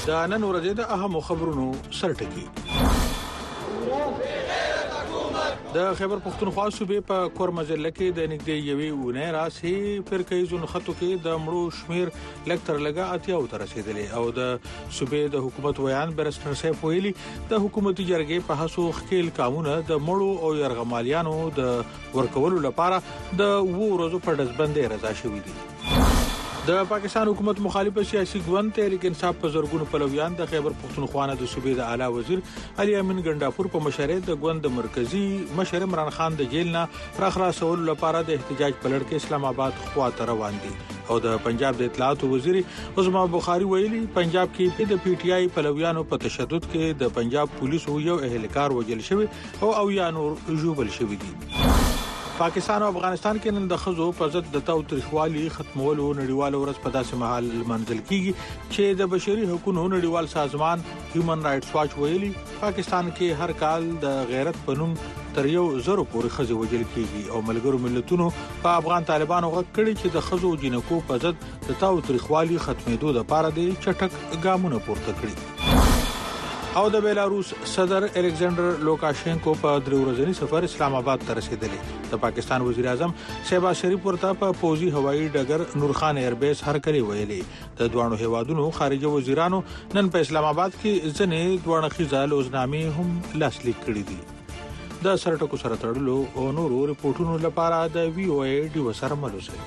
دا نن ورځې د اهم خبرونو سرټکی. د خیبر پختونخوا صوبې په کورمزله کې د نږدې یوې اونۍ راسي فرقې خطو کې د مړو شمیر لکتر لګا اتیاو تر رسیدلې او د صوبې د حکومت ویان برستر سیف ویلي د حکومتي جرګې په هڅو خپل قانون د مړو او يرغمالیانو د ورکولو لپاره د ورځو په دزبندې رضا شوې دي. د پاکستان حکومت مخالف سیاسي ګوند تحریک انصاف په زورګونو پلویان د خیبر پختونخوا د صوبې د اعلی وزیر علي امین ګنداپور په مشرۍ د ګوند مرکزی مشر عمران خان د جیل نه راخلاصول لپاره د احتجاج په لړ کې اسلام آباد خواته روان دي او د پنجاب د اطلاعات وزیر عظما بخاری ویلي پنجاب کې د پی ټی آی پلویانو په تشدد کې د پنجاب پولیسو یو اهلکار وجل شوی او یا نور جوبل شوی دي. پاکستان او افغانستان کې نن د خزو په ضد د تاوتریخوالي ختمولو نړیوال ورځ په داسې مهال منځل کیږي چې د بشري حقوقو نړیوال سازمان هیومن رائټس واچ ویلي پاکستان کې هر کال د غیرت پنوم تر 1,000 پورې خزي وجل کیږي او ملګرو ملتونو په افغان طالبانو غږ کړي چې د خزو جنکو په ضد د تاوتریخوالي ختمېدو لپاره د چټک ګامونه پورته کړي. او د بیلاروس صدر الکساندر لوکاشینکو په درورځنی سفر اسلام آباد ته رسیدلی. د پاکستان وزیر اعظم شهباز شریف ورته په پوزي هوایي ډګر نورخان ایربیس هرکلی ویلي. د دوانو هیوادونو خارجه وزیرانو نن په اسلام آباد کې ځنې دوانه خزال اوزنامې هم لاسلیک کړې دي. د سرټکو سره تړلو او نورو ریپورتونو لپاره د وی او ای ډي وسره ملوسه.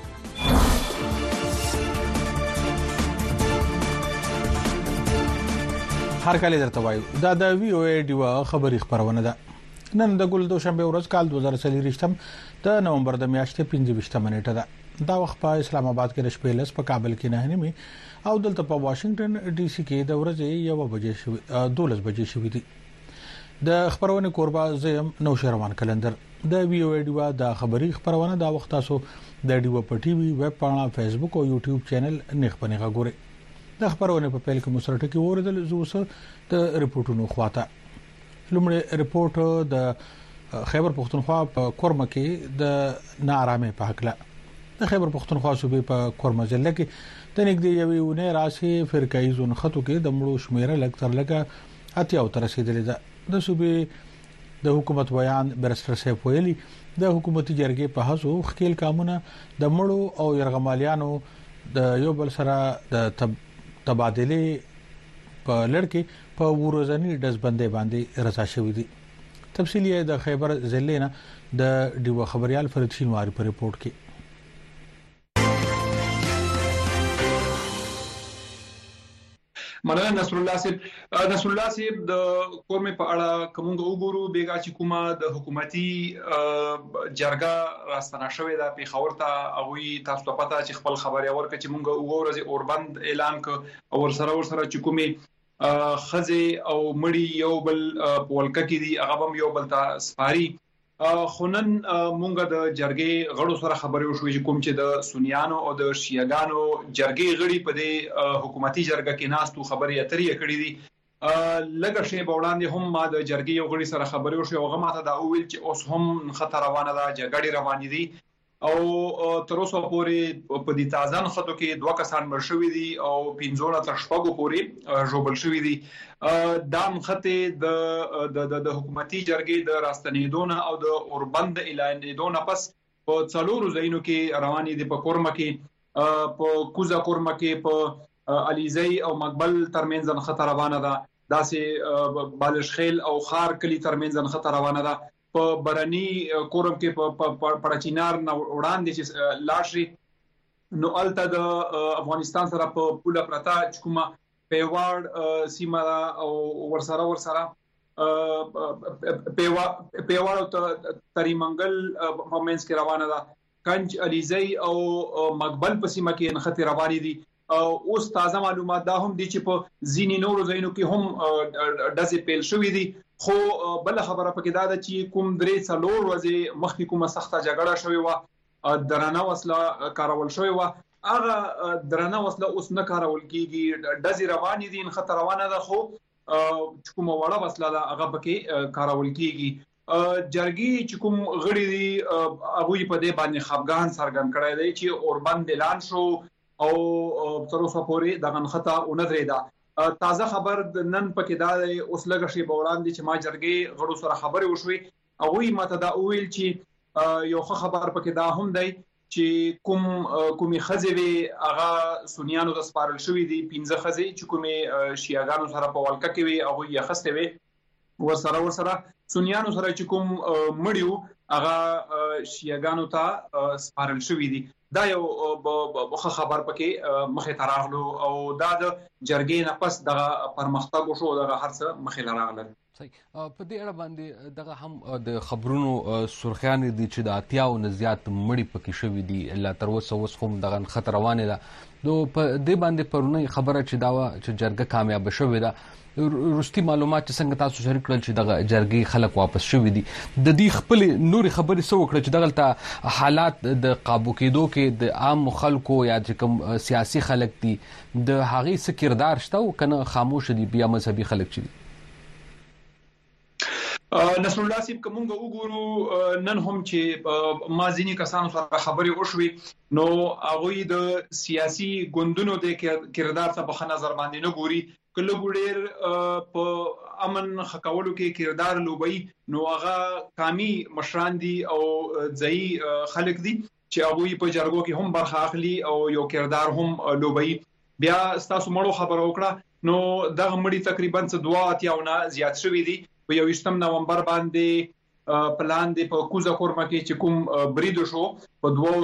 هر کله درته وایو دا د وی او ای ډي خبري خبرونه ده. نن د ګل دوشنبه ورځ کال 2023 د نومبر د میاشتې 25 منېټه ده. دا وخت په اسلام آباد کې د شپې لس په کابل کې نه نیمه او دلته په واشنگټن ډي سي کې د ورځې 1 بجې شوې 12 بجې شوې دي. د خبرونه کوربا زم نو شروان کلندر د وی او ای ډي د خبري خبرونه دا وخت تاسو د ډي په ټي وي ویب پاڼه فیسبوک او یوټیوب چینل نخ پنیغه ګورئ. د خبرونه په پیل کې مسرټ کې اوریدل زوسه د ریپورتونو خواته. لومړی ریپورت د خیبر پختونخوا په کورمه کې د نارامه په حق له د خیبر پختونخوا صوبې په کورمه ضلع کې د نږدې یوې اونۍ راسي فرقې زون خطو کې د مړو شمیره لکتر لګه اتیاو تر رسیدلې ده. د صوبې د حکومت بیان برستر سیف ویلي د حکومتي جرګې په هڅو خپل قانون د مړو او يرغمالیانو د یو بل سره د تبادله په لړ کې په ورځنی دزبندې باندې رضا شوې دي. تفصیلی د خیبر ضلع نه د ډیو خبريال فرید شینواری په ریپورت کې. مننه نصر الله صاحب د کورمه په اړه کومه وګورو بیګا چې کومه د حکومتي جرګه راستنه شوې ده په خبرته اوی تاسو ته پته چې خپل خبري ورکړي چې مونږ وګورځي اوربند اعلان ک او ورسره چې کومه خزي او مړی یو بل پولکه کې دي هغه هم یو بل ته سپاري. خونن مونږ د جرګې غړو سره خبرې وشوې چې کوم چې د سنیانو او د شیعاګانو جرګې غړي په دې حکومتي جرګه کې ناستو خبرې اترې کړې دي. لکه شی بوړاندې هم ما د جرګې یو غړي سره خبرې وشوې او هغه ماته دا ویل چې اوس هم خطر روانه ده جګړې روانې دي او تر اوسه پورې په دې تازان خطو کې 2 کسان مړ شوي دي او 15 تر شپږو پورې جوړل شوي دي. دا مخته د حکومتي جرګې د راستنېدون او د اوربند اعلانېدون پس په څلورو ځایونو کې روانې دي. په کورمه کې په کوزا کورمه کې په علیزی او مقبل ترمنځ خطر روانه ده. داسې بالشخیل او خار کلی ترمنځ خطر روانه ده. په برني کورم کې په پړچینار نه وړاندې چې لاشري نو الته د افغانستان سره په پوله پرتا چکوما پیواړ سیمه او ورسره پیواړ ته تریمنګل مومنس کې روانه ده. کنج علیزی او مقبل په سیمه کې خطر روانې دي. اوس تازه معلومات دا هم دي چې په زینی نورو ځایونو کې هم داسې پیل شوې دي. خو بل خبره پکې دا ده چې کوم درې څلور ورځې مخکې کومه سخته جګړه شوې و درنه وسله کارول شوې و هغه درنه وسله اوس نه کارول کیږي. دزي روانې دي خطر روانه ده خو کومه وړه وسله ده هغه پکې کارول کیږي. جرګي چې کوم غړي دي هغه په دې باندې خفګان سرګن کړی دی چې اوربند اعلان شو او تر اوسه پورې دغه خطا اونځریدا. تازه خبر نن پکې دا اوس لږ شی وړاندې چې ما جرګې غړو سره خبرې وشوي هغه ماته دا ویل چې یو خبر پکې دا هم دی چې کومي خزوي هغه سنیانو د سپارل شوې دي 15 خزي چې کومي شیعاګانو سره په ولکه کې وي هغه یې خسته وي ورسره سنیانو سره چې کوم مړیو هغه شیعاګانو ته سپارل شوې دي دا یو خبر پکې مخه تراغلو او دا د جرګې نه پس د پرمختګ شو د هرڅه مخه لراغله صحیح په دې اړه باندې دغه هم د خبرونو سرخیان دي چې د اتیاو نه زیات مړی پکې شوې دي لا تر اوسه هم دغه خطر روانه ده نو په دې باندې پرونه خبره چې دا چې جرګه کامیاب شوې ده رستي معلومات چې څنګه تاسو شریک کړل چې دغه جرګې خلک واپس شوې دي د دې خپل نوري خبرې سو کړل چې دغه حالات د قابو کېدو کې د عام خلکو یا چې کوم سیاسي خلک دي د هغې څه کردار شته او کنه خاموش دي بیا مذهبي خلک چې دي نصر الله سیب کومه وګورو نن هم چې مازینی کسانو سره خبرې وشوي نو هغه د سیاسي ګوندونو د کردار څخه په نظر باندې نه ګوري کله ګډیر په امن خکولو کې کردار لوبي نو هغه کامي مشران دي او ځای خلک دي چې هغه په جرګو کې هم برخه اخلي او یو کردار هم لوبي بیا تاسو مړو خبر وکړه نو دغه مړي تقریبا 2 زیات شوي دي په 21 نومبر باندې پلان دی په کوزا کورما کې چې کوم برید شو په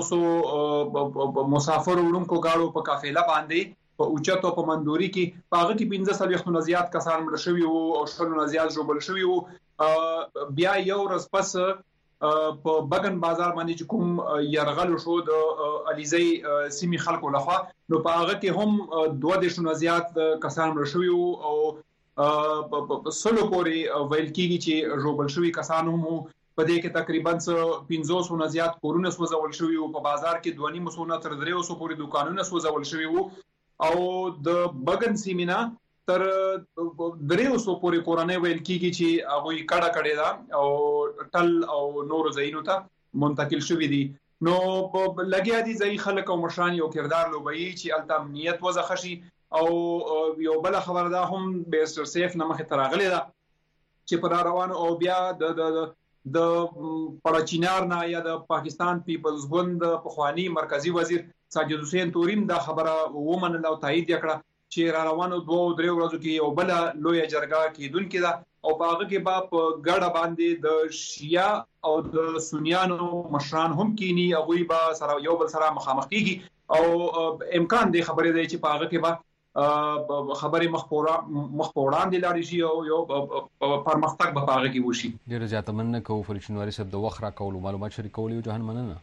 200 مسافر وړونکو گاډو په قافله باندې په اوچتو په مندوري کې پاغه کې 15 زیات کسان مړ شوي او شلو زیات جوړ شوي او بیا یو ورځ پس په بغن بازار باندې چې کوم يرغل شو د عليزي سیمي خلکو لخوا نو پاغه کې هم 2 زیات کسان مړ شوي او سلو پوري ویل کېږي چې جوړ شوي کسان هم په دې کې تقریبا 500 زیات کورونه سوځول شوي او په بازار کې 2.5 تر 300 پوري دکانونه سوځول شوي او د بغن سیمینا تر 300 پوري کورونه ویل کېږي چې هغه کډه کړي دا او ټل او نور زینو ته منتقل شوي دي نو لګیا دي ځای خلک او مشران یو کردار لوبي چې التامنیت وزخشي او یو بل خبر دا هم بیسر سیف نمخه تراغلی دا چې پر روان او بیا د پړچینار نه یا د پاکستان پیپلز ګوند پخوانی مرکزی وزیر ساجد حسین تورین دا خبره ومنل او تایید کړه چې روانو 2-3 ورځو کې یو بل لوی جرګه کېدونکې ده او باغ کې با په ګډه باندې د شیعه او د سنیانو مشران هم کینی او وی با سره یو بل سره مخامخ کیږي او امکان دی خبره دی چې باغ کې با خبرې مخپوران دي لاړ شي او یو پرمختګ به باغ کې وشي ډیر زیات مننه کوم فرشنواري صاحب د وخت را کول معلومات شریکول یو جهان مننه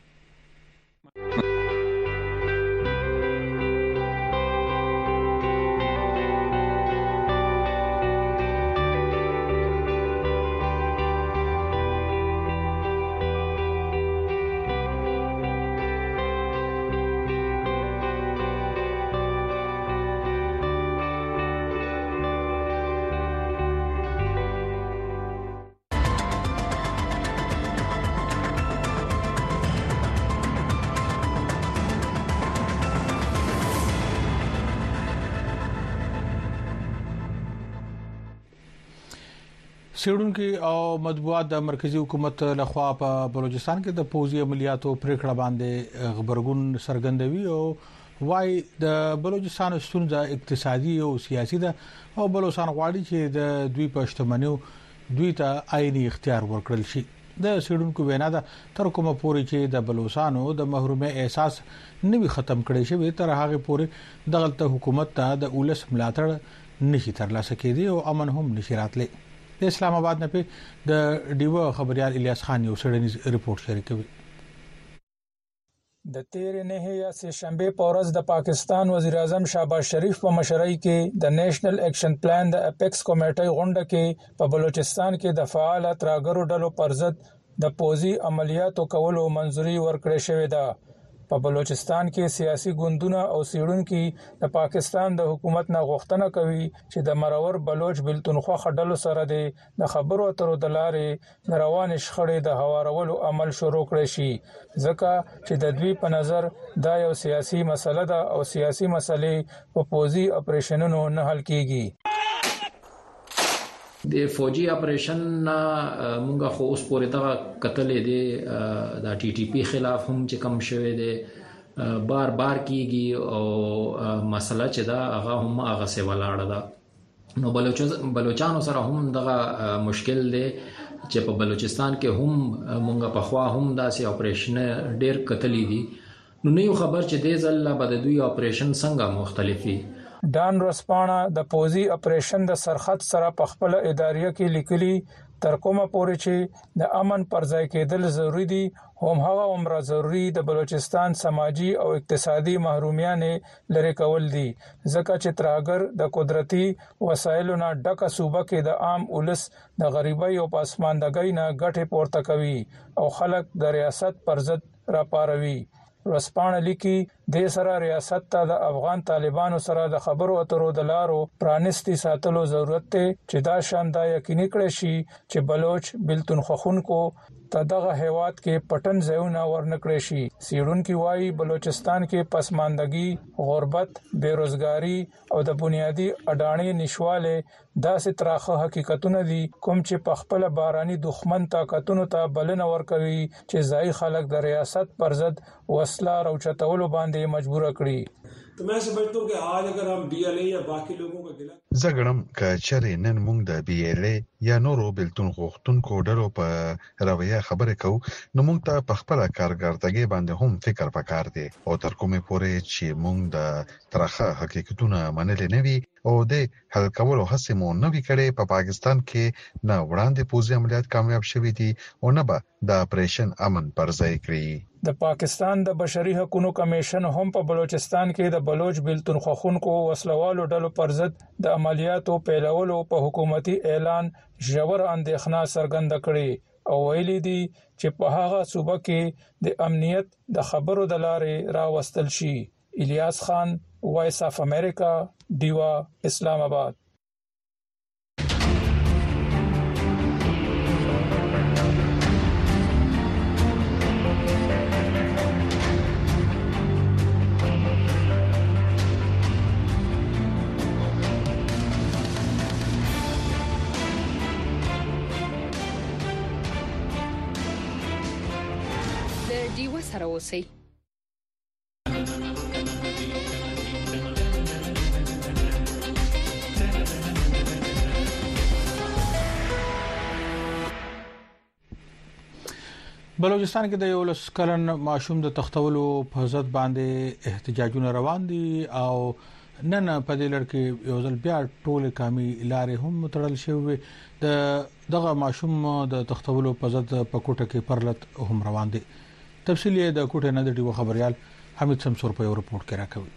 سیډونکو او مطبوعات د مرکزی حکومت لخوا په بلوچستان کې د پوځي عملیاتو پریکړه باندې خبرګون سرګندوي او وايي د بلوچستان ستونزه اقتصادي او سیاسي ده او بلوچستان غواړي چې د دوی پښتمنو دوی ته آئینی اختیار ورکړل شي د سیډونکو وینا ده تر کومه پوري چې د بلوچستانو د محرومه احساس نوي ختم کړي شوی تر هغه پوري دغلت حکومت ته د اولس ملاتړ نشي ترلاسه کېدی او امن هم نشي راتلی د اسلام آباد نه په د ډیو خبريال الیاس خان یو سړنیز ریپورت شریکوي د 13 یا سه شنبه په ورځ د پاکستان وزیر اعظم شهباز شریف په مشرۍ کې د نېشنل اکشن پلان د اپیکس کمیټې غونډه کې په بلوچستان کې د فعال تراګرو ډلو پر ضد د پوځي عملیاتو کولو منځوري ورکړې شوې ده په بلوچستان کې سیاسي ګوندونه او سیړونکو د پاکستان د حکومت نه غوښتنه کوي چې د مرور بلوچ بلتونخوا خډلو سره د خبرو اترو د لارې د روان شخړې د هوارولو عمل شروع کړی شي ځکه چې د دوی په نظر دا یو سیاسي مسله ده او سیاسي مسلې په پوزي اپریشنونو نه حل کیږي د فوجي اپریشن مونږه خو اوس پورې تا قتلې دي د ټي ټي پی خلاف هم چې کم شوه دي بار بار کیږي او مسله چې دا هغه هم هغه سی ولاړه ده نو بلوچستان سره هم دغه مشکل دی چې په بلوچستان کې هم مونږه په خوا هم داسې اپریشن ډیر قتلې دي نو نه یو خبر چې د ځل بعد دوی اپریشن څنګه مختلفي ډان رسپانا د پوزي اپریشن د سرحد سره په خپل اداریه کې لیکلي تر کومه پورې چې د امن پر ځای کېدل ضروری دي هم هغه عمره ضروری د بلوچستان سماجی او اقتصادي محرومیت لري کول دي ځکه چې ترهګر د قدرتي وسایلو نه ډکه صوبه کې د عام ولس د غریبۍ او پاسماندګۍ نه ګټه پورته کوي او خلک د ریاست پر ضد راپاروي رسپانه لیکي د سره ریاست ته د افغان طالبانو سره د خبرو اترو د لارو پرانستی ساتلو ضرورت ته چې دا شاندا یقیني کړی شي چې بلوچ بلتونخوا خونکو ته دغه هیواد کې پټن ځایونه ورنکړي شي سیړونکو وايي بلوچستان کې پسماندګي غربت بیروزګاری او د بنیادی اډانې نشواله داسې تراخه حقیقتونه دي کوم چې په خپل باراني دښمن طاقتونو ته بلنه ورکوي چې ځای خلک د ریاست پر ضد وسله راوچتولو باندې مجبور کړي तो मैं समझता हूं कि आज अगर हम डीएलए या बाकी लोगों का गिला زګړم کچري نن موږ د بي ال ای یا نورو بلتون غوښتونکو ډلو په رویه خبره کوو نو موږ ته په خپل کارګردګي باندې هم فکر وکړ دي او تر کومه پورې چې موږ د ترخه حقیقتونه منلې نه وي او د حل کولو هڅه مو نه وکړي په پاکستان کې نه وړاندې پوزي عملیات کامیاب شوي دي او نه به د اپریشن امن پر ځای کړی د پاکستان د بشري حقوقو کمیشن هم په بلوچستان کې د بلوچ بلتونخوا خونکو وسلوالو ډلو پر ضد د عملیاتو پیلولو په حکومتي اعلان ژور اندېښنه څرګنده کړې او ویلي دي چې په هغه صوبه کې د امنیت د خبرو د لارې راوستل شي الیاس خان وایس اف امریکا دیوا اسلام آباد دیوا سره اوسئ بلوچستان کې د یو لس کلن معشوم د تختولو په ضد باندې احتجاجونه روان دي او نن په دې لړ کې یو ځل بیا ټول کامي لارې هم تړل شوی دغه معشوم د تختولو په ضد په کوټه کې پرلط هم روان دي تفصیل یې د کوټه نه د ډیو خبريال حمید سمسور په یو رپورت کې راکوي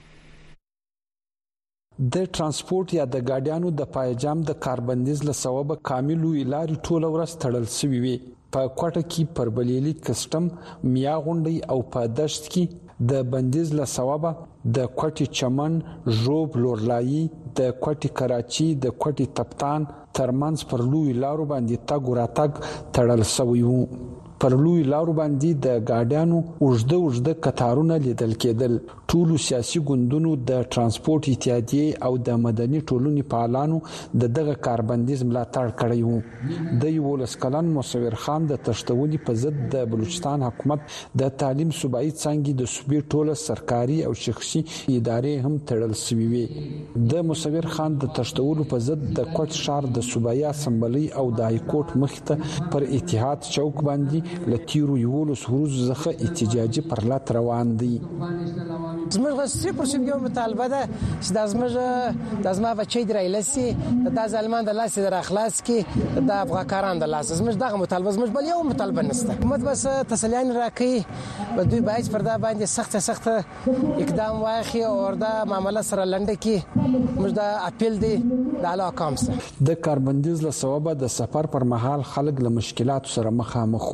د ترانسپورت یا د ګاډیانو د پایجام د کاربندیز له سبب کاملو لارې ټول ورځ تړل شوی وي په کوټه کې پر بلیلی کسٹم میا غونډي او په دشت کې د بندیز له سبب د کوټي چمن ژوب لورلای د کوټي کراچي د کوټي تپتان ترمنځ پر لوی لارو باندې تګ راتګ تړل شوی وو پر لوی لارو باندې د ګاډیانو اوږده قطارونه لیدل کېدل ټول سیاسي ګوندونو د ترانسپورت اتحادیه او د مدني ټولنې فعالانو دغه کاربندیز ملاتړ کړی وو د یو لسکلن مصور خان د تشتونی په ضد د بلوچستان حکومت د تعلیم صوبایي څنګه د صوبې ټوله سرکاري او شخصي ادارې هم تړل شوی وي د مصور خان د تشتولو په ضد د کوټ شهر د صوبایي اسمبلی او د های کورټ مخته پر اتحاد چوک باندې لتیرو یولو سروز زخه احتجاجي پرلط روان دي زموږ 3% یو مطالبه ده چې د زما بچی درایلسي د ځلمان د لاس در اخلاص کې د افغانکاران د لاس زموږ دغه مطالبه زموږ بل یو مطالبه نشته حکومت بس تسلیان راکړي و دوی باید پر دا باندې سخت اقدام واخلي او دا معاملې سره لنډه کې موږ د اپیل دی د اعلی کامسه د کاربندیز له سبب د سفر پر مهال خلک له مشکلات سره مخامخ وو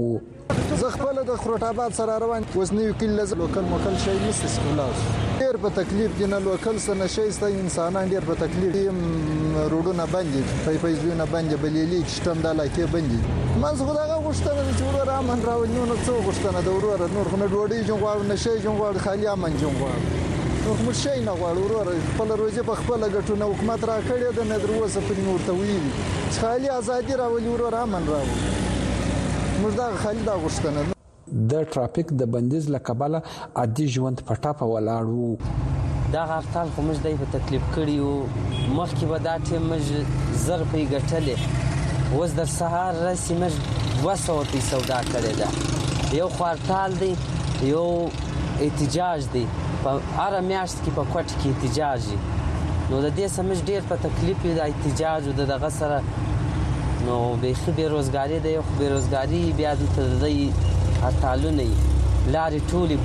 زه خپل د خروټ آباد سره روان وسنیو کله لوکل مکل شي نس سکولاس ډیر په تکلیف کې نه لوکل سره شي ست انسانان ډیر په تکلیف روډونه باندې پیپایزونه باندې بلیلی شتم د لکه باندې منځ خدای غوښتنه چې ورور امن راوړي نو څو غوښتنه د ورور نور خو نه ډوډۍ جوړ نشي جوړ خالي امن جوړ نو کوم شي نه غواړو ورور خپل روزي په خپل غټونه حکومت را کړی د ندروسه په نورته ویلي خالي ازادي راولي ورور امن راوړي موږ دا خالي دا غوښتنه د ټرافیک د بندیز لکباله عادي ژوند پټاپه ولاړو دا هرتال خو موږ دای په تکلیف کړیو مخکې به دا ټیم موږ زر په ګټلې وز د سهار رسې موږ 200 پیسې سودا کړې ده یو خوارتال دی یو احتجاج دی په هر میاشت کې په کوټ کې احتجاج نو د دې سمج ډیر په تکلیف د احتجاج او دغه سره نو به بیروزګاری دی خو بیروزګاری بیا د دې هټالونه لارې ټولې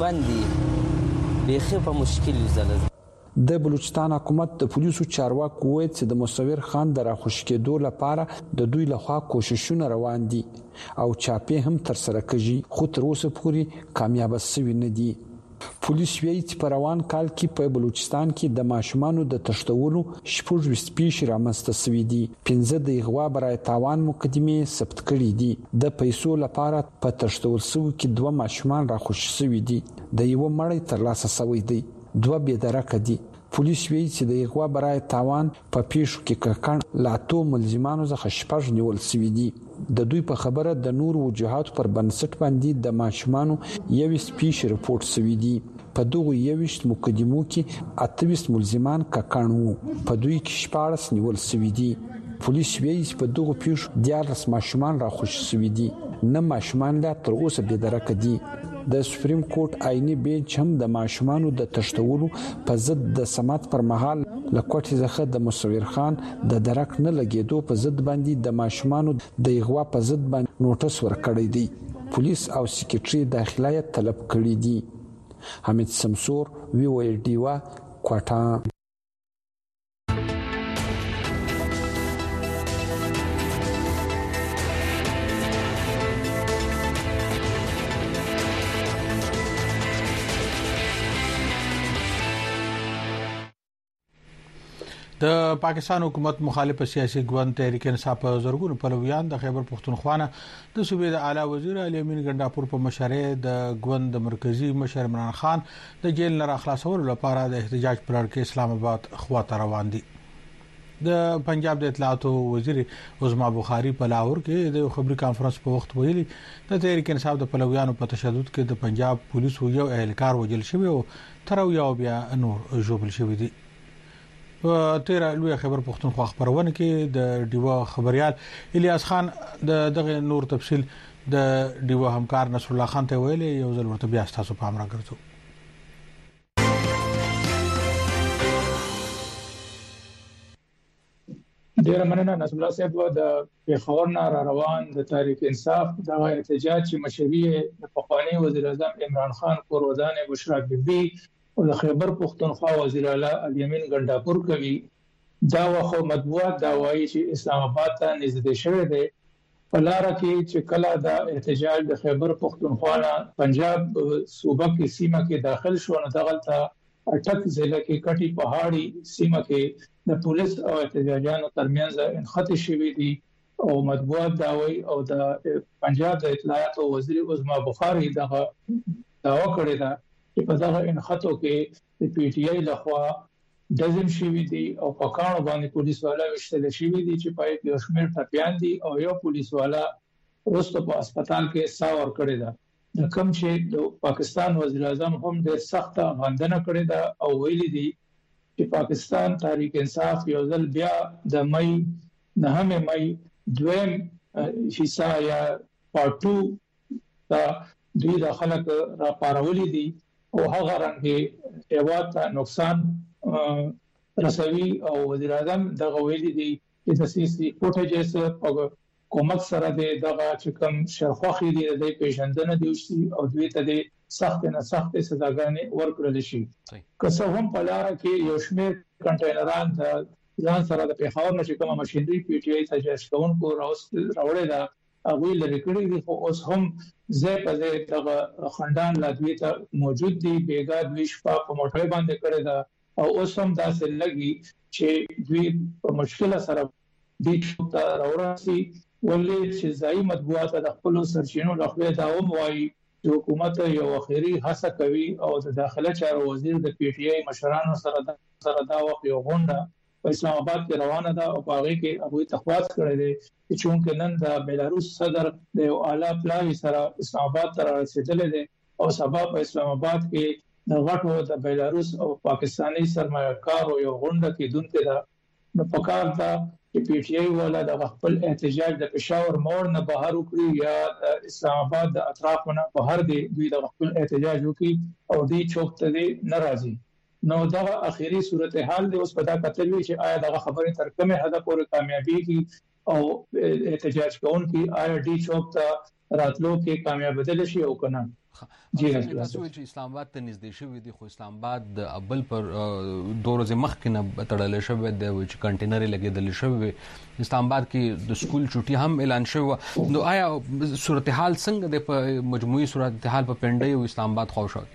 بندي به په مشکل زله د بلوچستان حکومت د پولیسو چارواکو وایي چې د مصور خان د راخوش کېدو لپاره د دوی لخوا کوششونه روان دي او چاپی هم تر سره کړي خو تر اوسه پورې کامیاب شوي نه دي پولیس وایي چې په روان کال کې په بلوچستان کې د ماشومانو د تښتولو شپږ پیښې رامنځته شوې دي 15 د اغوا برای تاوان مقدمې ثبت کړي دي د پیسو لپاره په تښتول شوو کې 2 ماشومان راخوش شوي دي د یو مړی ترلاسه شوی دی 2 بېدرکه دي پولیس وایي چې د اغوا برای تاوان په پیښو کې ککړ لاتو ملزمانو څخه شپږ نیول شوي دي د دوی په خبره د نور وجوهات پر بنسټ باندې د ماشومانو 21 پیښې رپورټ شوي دي په دغه 21 مقدمو کې 28 ملزمان ککړ وو په دوی کې 14 نیول شوي دي پولیس وایي چې په دغه پیښو 14 ماشومان راخوش شوي دي نه ماشومان لا تر اوسه بېدرکه دي د سپریم کورټ آئینی بینچ هم د ماشومانو د تښتولو په ضد د سماعت پر مهال لکوټي ځخه د مصور خان د درک نه لګیدو په ضد باندې د ماشومانو د اغوا په ضد باندې نوټس ورکړی دی پولیس او سکریټري داخلي طلب کړی دی حمید سمسور وی او ډیوا کوټا د پاکستان حکومت مخالف سیاسي ګوند تحریک انصاف زرګونو پلویان د خیبر پختونخوا د صوبې د اعلی وزیر علي امین ګنداپور په مشرۍ د ګوند مرکزی مشر عمران خان د جیل نه خلاصولو لپاره د احتجاج پر اړه اسلام آباد خواته روان دي د پنجاب د اطلاعات وزیر عظما بخاری په لاهور کې د خبري کانفرنس په وخت ویلي د تحریک انصاف د پلویانو په تشدد کې د پنجاب پولیسو یو اهلکار وجل شوی او تر یو بیا نور جوړل شوی دي په 13 لوی خبر پختونخوا خبرونه کې د ډیوا خبريال الیاس خان دغه نور تفصیل د ډیوا همکار نصر الله خان ته ویلي یو ځل ورته بیا تاسو پام راګرځو ډیر مننه نصر الله صاحب د پیښور نه روان د تحریک انصاف د احتجاج چې مشري د پخوانی وزیر اعظم عمران خان کورودان بشرا بیبي او د خیبر پختونخوا وزیر اعلی علي امین ګنداپور کوي دا وخت مطبوعات دا وایي چې اسلام آباد ته نږدې شوی دی په لار کې چې کله د احتجاج د خیبر پختونخوا نه پنجاب صوبه کې سیمه کې داخل شو نو دغلطه اټک ضلع کې کټي پهاړي سیمه کې د پولیس او احتجاجانو ترمنځ انخته شوی دی او مطبوعات دا وایي او د پنجاب د اطلاعات وزیر عظما بخاری دغه داوا کړی دا په دغه انخاتو کې د پی ټ آی لخوا دزم شوی دی او په کانو باندې پولیس والا وشتل شوی دی چې پای کې شمیر ټپيان دي او یو پولیس والا وروسته په هسپتال کې ساه ور کړی دا د کوم چې د پاکستان وزیر اعظم هم د سخت غندنه کړې ده او ویلي دي چې پاکستان تحریک انصاف یو ځل بیا د مې 9 مې دویم حصہ یا پارت 2 دا دوی د خلک را پارولې دي او هغه رنګه هیواد ته نقصان رسوي او وزیر اعظم دغه ویلي دي چې د سیاسي فوټیجز په کومک سره دغه چې کوم شرخوخي دي د پیژندنه دی او دوی ته د سخت نه سخت سزاګانې ورکړل شي که څه هم په لار کې یو شمېر کنټینران د ځان سره د پیښور نشي کومه ماشينري پی ټ آی ته جشکون کو راوړی دا هغه لري کړی دي خو اوس هم زه په دې دغه خندان لادوی ته موجود دي بیګا دوی شپه په موټر باندې کړی دا او اوس هم داسې لګي چې دوی په مشکل سره دې ته راوړي ولې چې ځای مطبوعات د خپل سرچینو لخوا دا وایي چې حکومت یو اخیری هڅه کوي او د داخله چارو وزیر د پی ټی آی مشرانو سره دا وخت یو غونډه په اسلام آباد کې روانه ده او په هغه کې هغه تخواست کړی دی چې چونکې نن د بیلاروس صدر د یو اعلی پلاوی سره اسلام آباد ته رسیدلی دی او سبا په اسلام آباد کې د غټو د بیلاروس او پاکستانی سرمایه‌کارو یو غونډه کې دونکو دا نو پکار دا چې پی ټی آی ولا د خپل احتجاج د پېښور موړ نه بهر وکړي یا اسلام آباد د اطرافونو بهر دی دوی د خپل احتجاج وکړي او دی چوک ته ناراضي نو دا اخیری صورتحال دی اوس پتا کتل وی چې آیا دا خبره تر کومه حد پورې کامیابی کی او احتجاج کوونکی آیا دی چوک ته راتلو کې کامیاب بدل شي او کنه جی تاسو چې اسلام آباد ته نږدې شوی دی خو اسلام آباد د ابل پر 2 ورځې مخکې نه تړل شوی دی چې کنټینر لګیدل شوی اسلام آباد کې د سکول چټي هم اعلان شوی نو آیا صورتحال څنګه د په مجموعي صورتحال په پنډي او اسلام آباد خو شو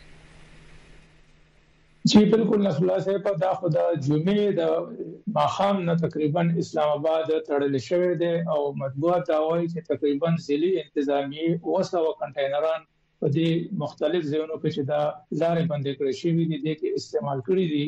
جی بالکل نصر الله صاحب دا خدا جمعې د ماخام نه تقریبا اسلام آباد تړل شوی دی او مطبوعات وايي چې تقریبا ځلي انتظامی اوسه کنټینران په دې مختلف ځایونو کې چې دا لارې بندې کړې شوې دي د کې استعمال کړې دي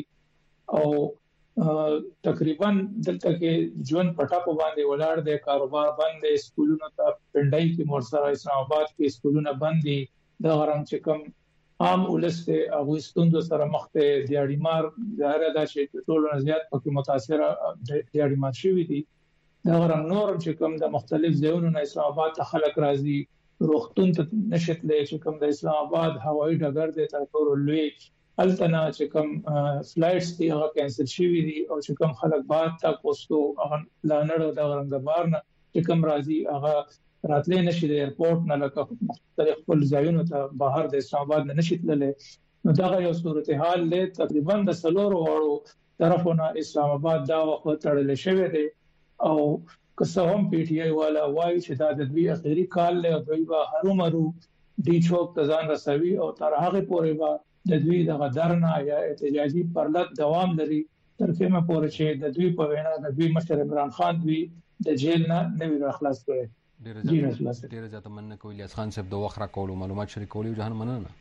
او تقریبا دلته کې ژوند پټا په باندې ولاړ دي کاروبار بند دي سکولونو ته پندای کې مورسره اسلام آباد کې سکولونه بند دي دا غرام چې کوم عام ولسته هغه ستوندو سره مخ ته دیاړیمار ظاهر ده چې ټول زیات پکې متاثر دیاړیمار شوی دي دا غرام نور چې کوم د مختلف ځایونو نه اسلام آباد ته خلک راځي روختون ته نشټلې چې کوم د اسلام آباد هوایي ډګر د ترکور لوی التنا چې کوم فلایټس دی هغه کینسل شوی دي او چې کوم خلک باد ته پوسټو هغه لانړ د غرنګ بار نه چې کوم راځي هغه راتلې نشي د ایرپورټ نه لکه مختلف خپل ځایونو ته بهر د اسلام آباد نه نشي تللې نو دا یو صورتحال له تقریبا د سلور وړو طرفونه اسلام آباد دا وخت تړل شوی دی او که هم پی ټی آی والا وایي چې دا د دوی اخیری کال له دوی به هرومرو ډی چوک ته ځان رسوي او تر هغه پورې به د دوی د غدرنا یا احتجاجي پرلط دوام لري تر کومه پورې چې د دوی په وینا د دوی مشر عمران خان دوی د جیل نه نوی راخلاص کړي ډیره زیاته مننه کوي الیاس خان صاحب د وخت را کولو معلومات شریکولو جهان مننه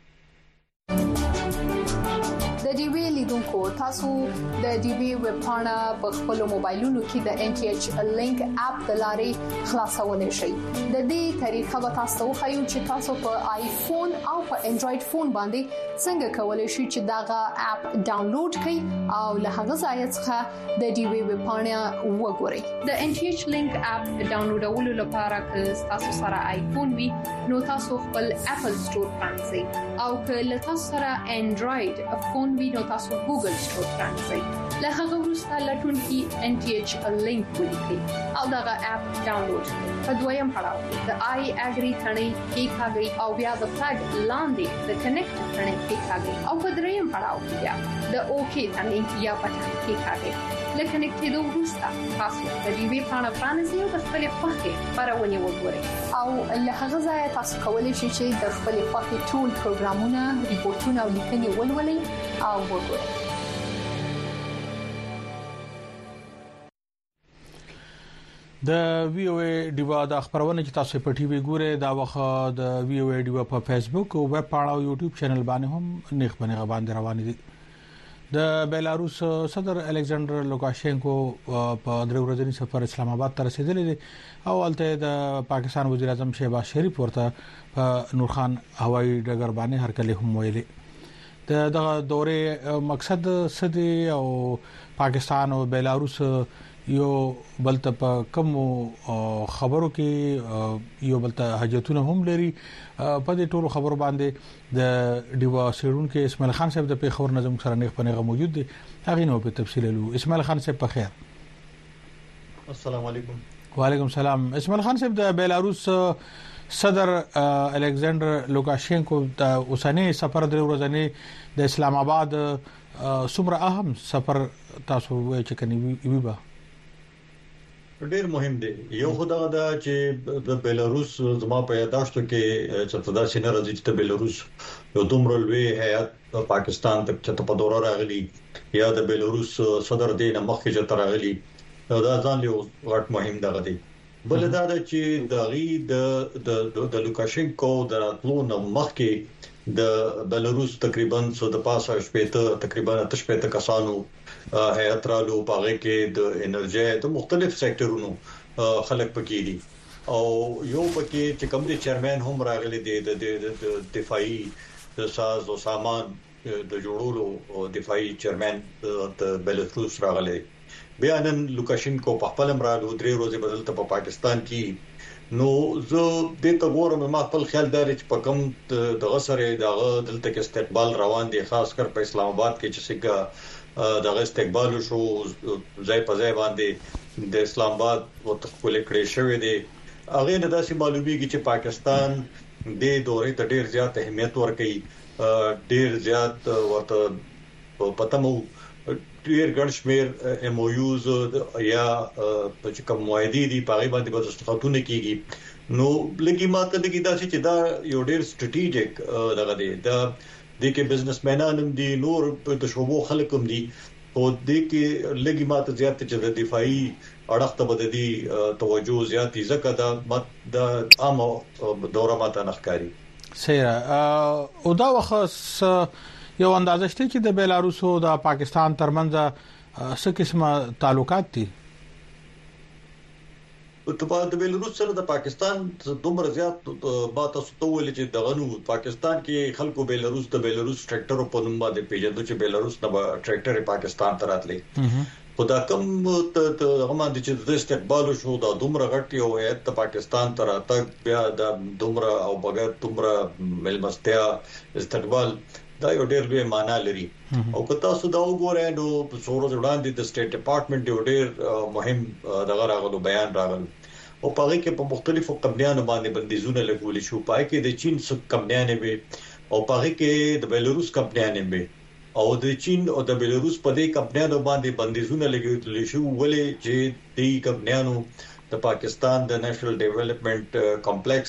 د ډي وی لیدونکو تاسو د ډي وی ویب پاڼه په خپل موبایلونو کې د ان ټي ایچ لینک اپ د لارې خلاصولای شئ د دې طریقه به تاسو خو چې تاسو په آیفون او په انډراید فون باندې څنګه کولای شئ چې داغه اپ ډاونلوډ کړئ او له هغه ځای څخه د ډي وی ویب پاڼه وګورئ د ان ټي ایچ لینک اپ ډاونلوډولو لپاره که تاسو سره آیفون وي نو تاسو خپل اپل سٹور پرانځئ او که تاسو سره انډراید فون وي نو تاسو ګوګل سٹور پرانځئ له هغه وروسته لټون کې ان ټي ایچ لینک ولیکئ او دا اپ ډاونلوډ کړئ په دویم پړاو د آی اګری ثنې کې کاږي او بیا د فلګ لاندې د کنیکټ ثنې کې کاږي او په دریم پړاو کې بیا د اوکی ثنې یا پټ کې کاږي لکه نکټېدو وروسته تاسو د دې وی پاڼه پرانیزئ او د خپل خوښې خبرونه وګورئ او له هغه ځای تاسو کولی شئ چې د خپل خوښې ټول پروګرامونه ریپورتونه او لیکنې ولولئ او وګورئ د وی او ای ډیوا د خبرونه چې تاسو په ټي وي ګوره دا وخت د وی او ای ډیوا په فیسبوک او ویب پاڼه او یوټیوب چینل باندې هم نیخ باندې روان دي د بیلاروس صدر الکساندر لوکاشینکو په درې ورځنی سفر اسلام آباد ته رسیدلی دی او الته د پاکستان وزیر اعظم شهباز شریف ورته په نورخان هوایي ډګر باندې هرکلی هم ویلي دغه دورې مقصد سدي او پاکستان او بیلاروس یو بلته په کوم خبرو کې یو بلته حاجتونه هم لري په دې ټولو خبرو باندې د ډیوا سیرون کې اسماعیل خان صاحب د پیښور نظم سره نیغ پنیغه موجود دي هغه نو په تفصیل لو اسماعیل خان صاحب په خیر السلام علیکم وعلیکم السلام اسماعیل خان صاحب د بیلاروس صدر الکساندر لوکاشینکو د اوسنی سفر د ورځنی د اسلام آباد سمره اهم سفر تاسو وایي چې کني ویبا ډیر مهم دی. یو خدای دا چې د بیلاروس زما په یاداشتو کې چې تدا سینه راځي چې بیلاروس یو دومره لوی هیات پاکستان ته چې په دوره راغلی یا د بیلاروس صدر دینه مخکې چې راغلی دا ځان یو غټ مهم دی. بل دا چې د غي د لوکاشینکو د راتلو مخکې د بیلاروس تقریبا د پاسه شپته تقریبا 8 کسانو هیات رالو پاغه کې د انرژي د مختلف سېکټرونو خلک پکې دي او یو پکې چې کوم دي چیرمن هم راغلي دي د دفاعي د ساز او سامان د جوړولو او دفاعي چیرمن د بیلاروس راغلي. بیا نن لوکاشینکو په خپل مرادو 3 ورځې بدلته په پاکستان کې نو زه د تګورم ما خپل خیال داري چې په کوم د غسر دغه دلته کې استقبال روان دي خاص کر په اسلام آباد کې چې څنګه دغه استقبال شو ځای په ځای باندې د اسلام آباد او تخول کړي شوې دي هغه نه داسې معلومیږي چې پاکستان د دورې ته ډیر زیات اهمیت ورکړي ډیر زیات ورته پتمو ډیر ګڼشمیر ام او یوز یا چې کوم معاهدې دي په غیبه باندې بستخاتونه کیږي نو لګي ماته لګي دا چې دا یو ډیر سټریټیجیک دغه دی دا د کې بزنسمنان هم دي نور په شوبو خلک هم دي او د کې لګي ماته زیات چې د دفاعي اړخ ته بددي توجه زیات ځکه دا عام دوره ماته نخکاری سیره او دا وخت یو اندازه شته چې د بیلاروس او د پاکستان ترمنځ څه قسمه تعلقات دي. د بیلاروس سره د پاکستان دومره زیات با تاسو ته ولې چې دغه پاکستان کې خلکو بیلاروس د بیلاروس ټریکټر په نوم باندې پیژندل چې بیلاروس نه ټریکټر پاکستان ته راتلی خدا کوم ته هغه چې د استقبال شو د دومره غټي او هیات پاکستان ته راتګ بیا د دومره او بغیر دومره ملمستیا استقبال دا یو ډېر لوی معنا لري او که تاسو دا وګورئ نو په څورو وړاندې د سټیټ ډپارټمنټ یو ډېر مهم دغه راغلو بیان راغلو او په هغه کې په مختلفو کمپنیانو باندې بندیزونه لګول شو پای کې د چین څخه کمپنیانې به او په هغه کې د بیلاروس کمپنیانې به او د چین او د بیلاروس په دې کمپنیانو باندې بندیزونه لګول شو ولې چې دې کمپنیانو د پاکستان د نېشنل ډیولپمنٹ کمپلیکس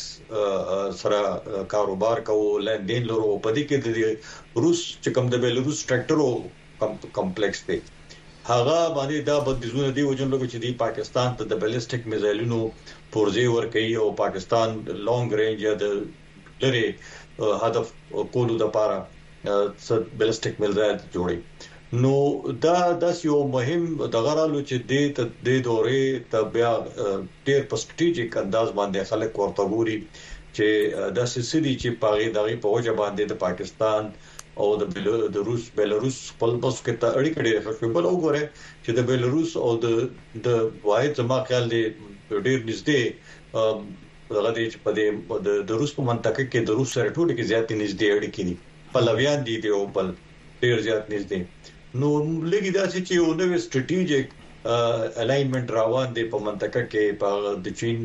سره کاروبار کوو لندین لرو په دې کې د روس چې کوم د بیلاروس ټریکټرو کمپلیکس دی هغه باندې دا بندیزونه دی وجنلو چې د پاکستان ته د بیلسټیک میزایلونو پورځي ورکړي او پاکستان لانګ رینج یا د لري هدف کولو د پاره بیلسټیک میزایل جوړي نو دا یو مهم دغه رالو چې د دورې ته بیا ډېر په سټریټیجیک انداز باندې خلک ورته ګوري چې د سړي چې پاغي دغه په وجه باندې د پاکستان او د بیلاروس په بس کې ته اړیکې ډېرې ښه بل وګوره چې د بیلاروس او د واحد زما خیال دی ډېر نږدې دغه دې چې په د روس په منطقه کې د روس سره ټول کې زیاتې نږدې اړیکې دي پلویان دي او بل ډېر زیات نږدې نو لګي دا چې یو نوې سټریټیجیک الاینمنت روان دی په منطقه کې په د چین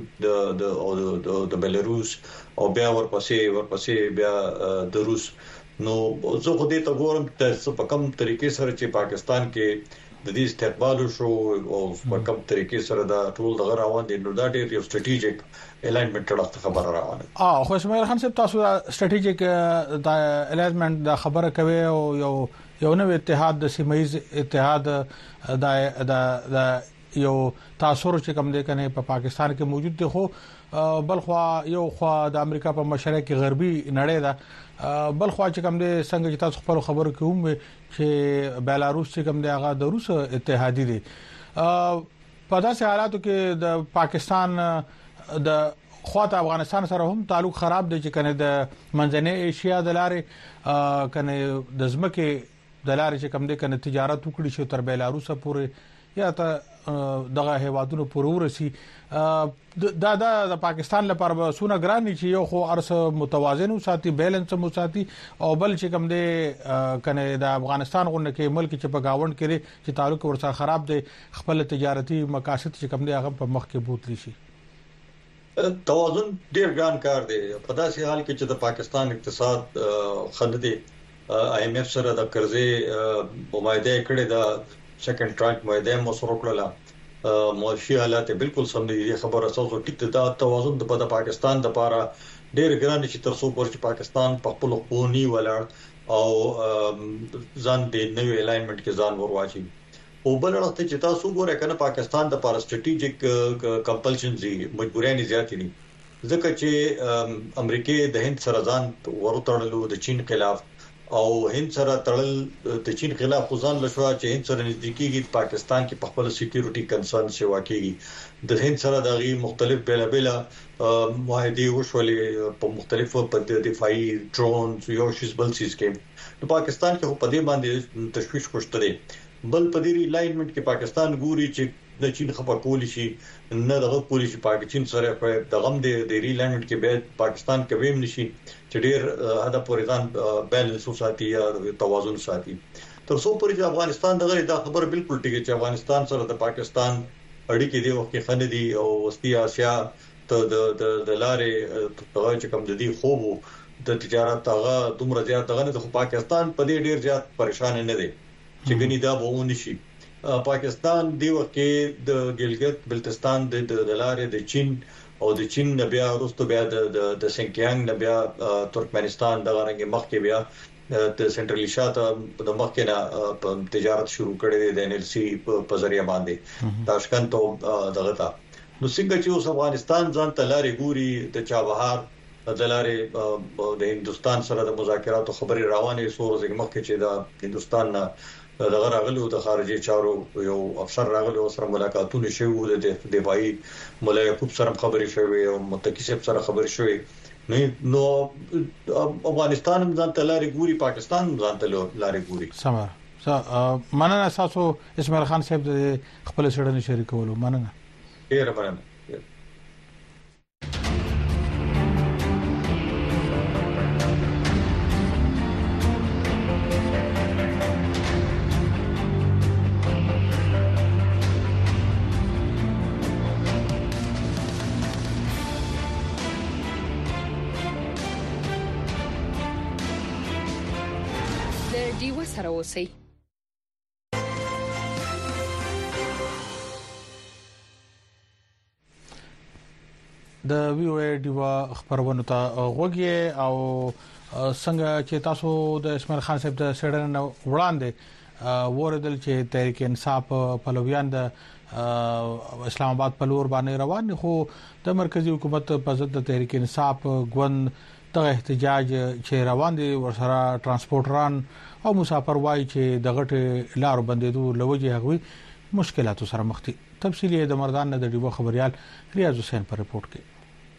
د بیلاروس او بیا ورپسې بیا د روس نو زه خو دې ته ګورم چې په کوم طریقې سره چې پاکستان کې د دې استقبال شو او په کوم طریقې سره دا ټول دغه روان دي نو دا ډېر یو سټریټیجیک الاینمنت ته خبره روانه خو اسماعیل خان صاحب تاسو سټریټیجیک د الاینمنت د خبره کوي او یو نو اتحاد د سیمایز اتحاد د یو تاثیر چې کوم دی کنه په پاکستان کې موجود دی خو بلخوا یو خوا د امریکا په مشرق غربي نړۍ دا بلخوا چې کوم دی څنګه چې تاسو خپل خبرو کوم چې بیلاروس چې کوم دی هغه د روس اتحادی دی په داسې حالاتو کې د پاکستان د خواته افغانستان سره هم تعلق خراب دی چې کنه د منځنۍ ایشیا د لارې کنه د ځمکه د لارې چې کوم دی کنه تجارت وکړي شو تر بیلاروس پورې یا ته دغه هیوادونو پورې ورسي د پاکستان لپاره سونه ګرانی چې یو خو ارس متوازن وساتي بیلنس وساتي او بل چې کوم دی کنه د افغانستان غونډه کې ملک چې په گاوند کې چې تعلق ورسره خراب دی خپل تجارتي مقاصد چې کوم دی هغه په مخ کې بوتلی شي توازن ډیر ګران کار دی په داسې حال کې چې د پاکستان اقتصاد خند دی IMF سره د قرضې معاهده کړې د سیکنډ ټرانچ معاهده مو سره کړل معاشي حالات بالکل سم دي خبره تاسو ټیک ته توازن د پاکستان د لپاره ډېر ګران شي تر څو پورې پاکستان په خپل قونی ولاړ او ځان د نوې الاینمنت کې ځان ورواچي او بل وخت چې تاسو ګورئ کنه پاکستان د لپاره سټریټیجیک کمپلشنز دي مجبورانه زیات دي ځکه چې امریکای د هند سره ځان ورتړلو د چین خلاف او هند سره تړل د چین خلاف خصوصا لشوا چې هند سره نزدیکیږي پاکستان کې په خپل سکیورټي کنسرن شي واقعي د هند سره دغه مختلف بیلابل معاهده وشولې په مختلفو په دفاعي ډرونز یو شیز بل سیس کې د پاکستان کې په دې باندې تشویش خوشتري بل په دې الاینمنت کې پاکستان ګوري چې د چین خپل کول شي نه دغه کول شي پاکستان سره په دغم د الاینمنت کې به پاکستان کې ویم نشي چې ډېر هدا پورې ځان بیلنس ساتي یا توازن ساتي تر څو پورې افغانستان دغه د خبر بالکل ټیک چې افغانستان سره د پاکستان اړیکې دی وخت کې خندي او وسطي اسیا ته د لارې دغه چې کوم د دې خوب د تجارت هغه دومره زیات دغه نه د پاکستان په دې ډېر زیات پریشان نه دي چې ګنې دا وونه شي پاکستان دی وخت کې د ګلګت بلتستان د لارې د چین او د چین نه بیا وروسته بیا د سنکیانګ نه بیا ترکمنستان دغه رنګ مخ کې بیا د سنټرل ایشیا ته د مخ کې نه تجارت شروع کړي د NLC په ذریعہ باندې تاشکند او دغه تا نو څنګه چې اوس افغانستان ځان ته لارې ګوري د چابهار د لارې د هندستان سره د مذاکراتو خبري روانې سورځ مخ کې چې د هندستان نه دغه راغلو د خارجي چارو یو افسر راغلو سره ملاقاتونه شوه د دفاعي مولا یعقوب سره خبري شوه او متکی سره خبري شوه نو افغانستان ځان ته لارې ګوري پاکستان ځان ته لارې ګوري سم مننه تاسو اسماعیل خان صاحب د خپل سړنې شریکولو مننه ډیر مننه سره اوسئ د وی او ای ډیوا خبرونه ته غوږی او څنګه چې تاسو د اسماعیل خان صاحب د سړنه وړاندې وردل چې تحریک انصاف پلویان د اسلام آباد په لور باندې روان خو د مرکزی حکومت په ضد د تحریک انصاف ګوند دغه احتجاج چې روان دي ورسره ترانسپورټران او مسافر وای چې د غټ لارو بندیدو لوجه هغوی مشکلاتو سره مخ دي تفصیلی د مردان د ډیوه خبريال ریاض حسین پر رپورت کې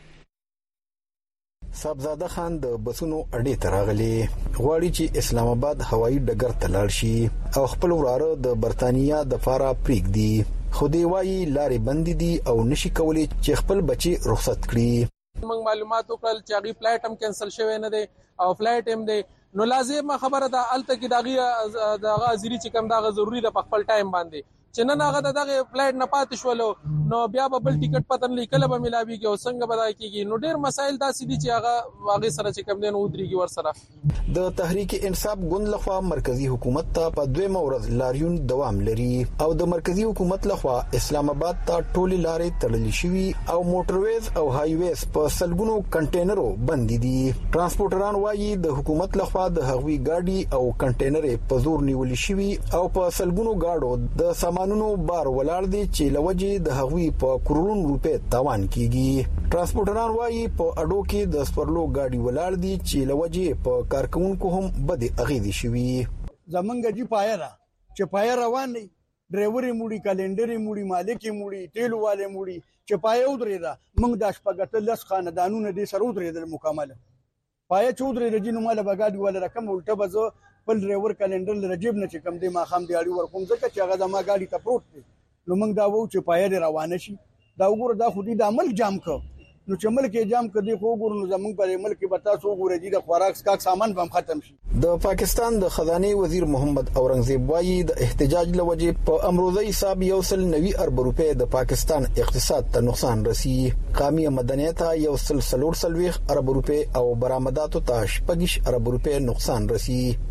صاحبزاده خان د بسونو اډې تراغلي غواړي چې اسلام آباد هوایي ډګر ته لاړ شي او خپل وراره د برتانیا د فارا پریک دی خو دی وایي لارې بند دي او نشي کولی چې خپل بچي رخصت کړي موږ معلومات وکړل چې هغه فلایټ هم کینسل شوی نه دی او فلایټ هم دی نو لازم خبره ده الته کې دغه ازيري چې کوم دغه ضروری ده په خپل ټایم باندې چې نن هغه دغه فلایټ نه پاتې شول نو بیا به بل ټیکټ پتن لیکل به ملابيږي او څنګه بدای کیږي نو ډیر مسایل داسې دي چې هغه سره چې کوم دین ودرېږي ور سره د تحریک انصاف ګوند لخوا مرکزی حکومت ته په دوه مورز لاریون دوام لري او د مرکزی حکومت لخوا اسلام آباد ته ټولي لارې تړلې شوي او موټرویز او های ویز په سلګونو کنټینرو بند دي ترانسپورټران وایي د حکومت لخوا د هغوی ګاډي او کنټینر په زور نیول شوي او په سلګونو گاډو د سامانونو بار ولاړ دي چې لوجي د هغوی په کرونو روپے تاوان کیږي ترانسپورټران وایي په اډو کې د سپرلو ګاډي ولاړ دي چې لوجي په کارکونکو هم بد اغیزي شوي زمونږ جی پایر چې پایر روان دی ډرایوري موړي کلندري موړي مالکي موړي تیلو والے موړي چې پای ودرې دا موږ د شپږ لس خاندانونو دي سره ودرې د مکمل پای چودري د جنو مال بغاډي ولا رقم الټه بزو بل ډرایور کلندر لرجیب نه چې کم دی ما خام دی اړي ورکوم ځکه چې هغه زما ګاډي ته پروت دی نو موږ دا وو چې پای دې روانه شي دا وګوره دا خو دې د عمل جام کو نو چې ملک جام کدي خو ګورو نو زمونږ په ملک به تاسو ګورئ د خوراک سکاک سامان هم ختم شي د پاکستان د خزانه وزیر محمد اورنګزیب وایي د احتجاج لوجه په امروزي حساب یوصل 90 ارب روپے د پاکستان اقتصاد ته نقصان رسی قومي مدنیت یوصل 40 ارب روپے او برآمداتو ته 15 ارب روپے نقصان رسی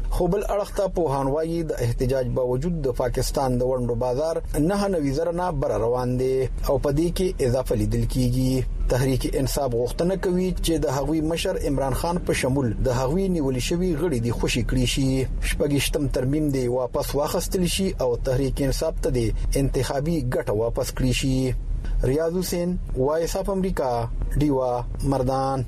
خو بل اړخ ته په هانوای د احتجاج باوجود د پاکستان د ونډو بازار 9 زره نه بر روان دي او په دې کې اضافه لیدل کیږي. تحریک انصاف غوښتنه کوي چې د هغوی مشر عمران خان په شمول د هغوی نیول شوی غړي د خوشي کړی شي. شپږشتم ترمیم دی واپس واخستل شي او تحریک انصاف ته د انتخابي ګټه واپس کړی شي. ریاض حسین وایس اف امریکا دیوا مردان.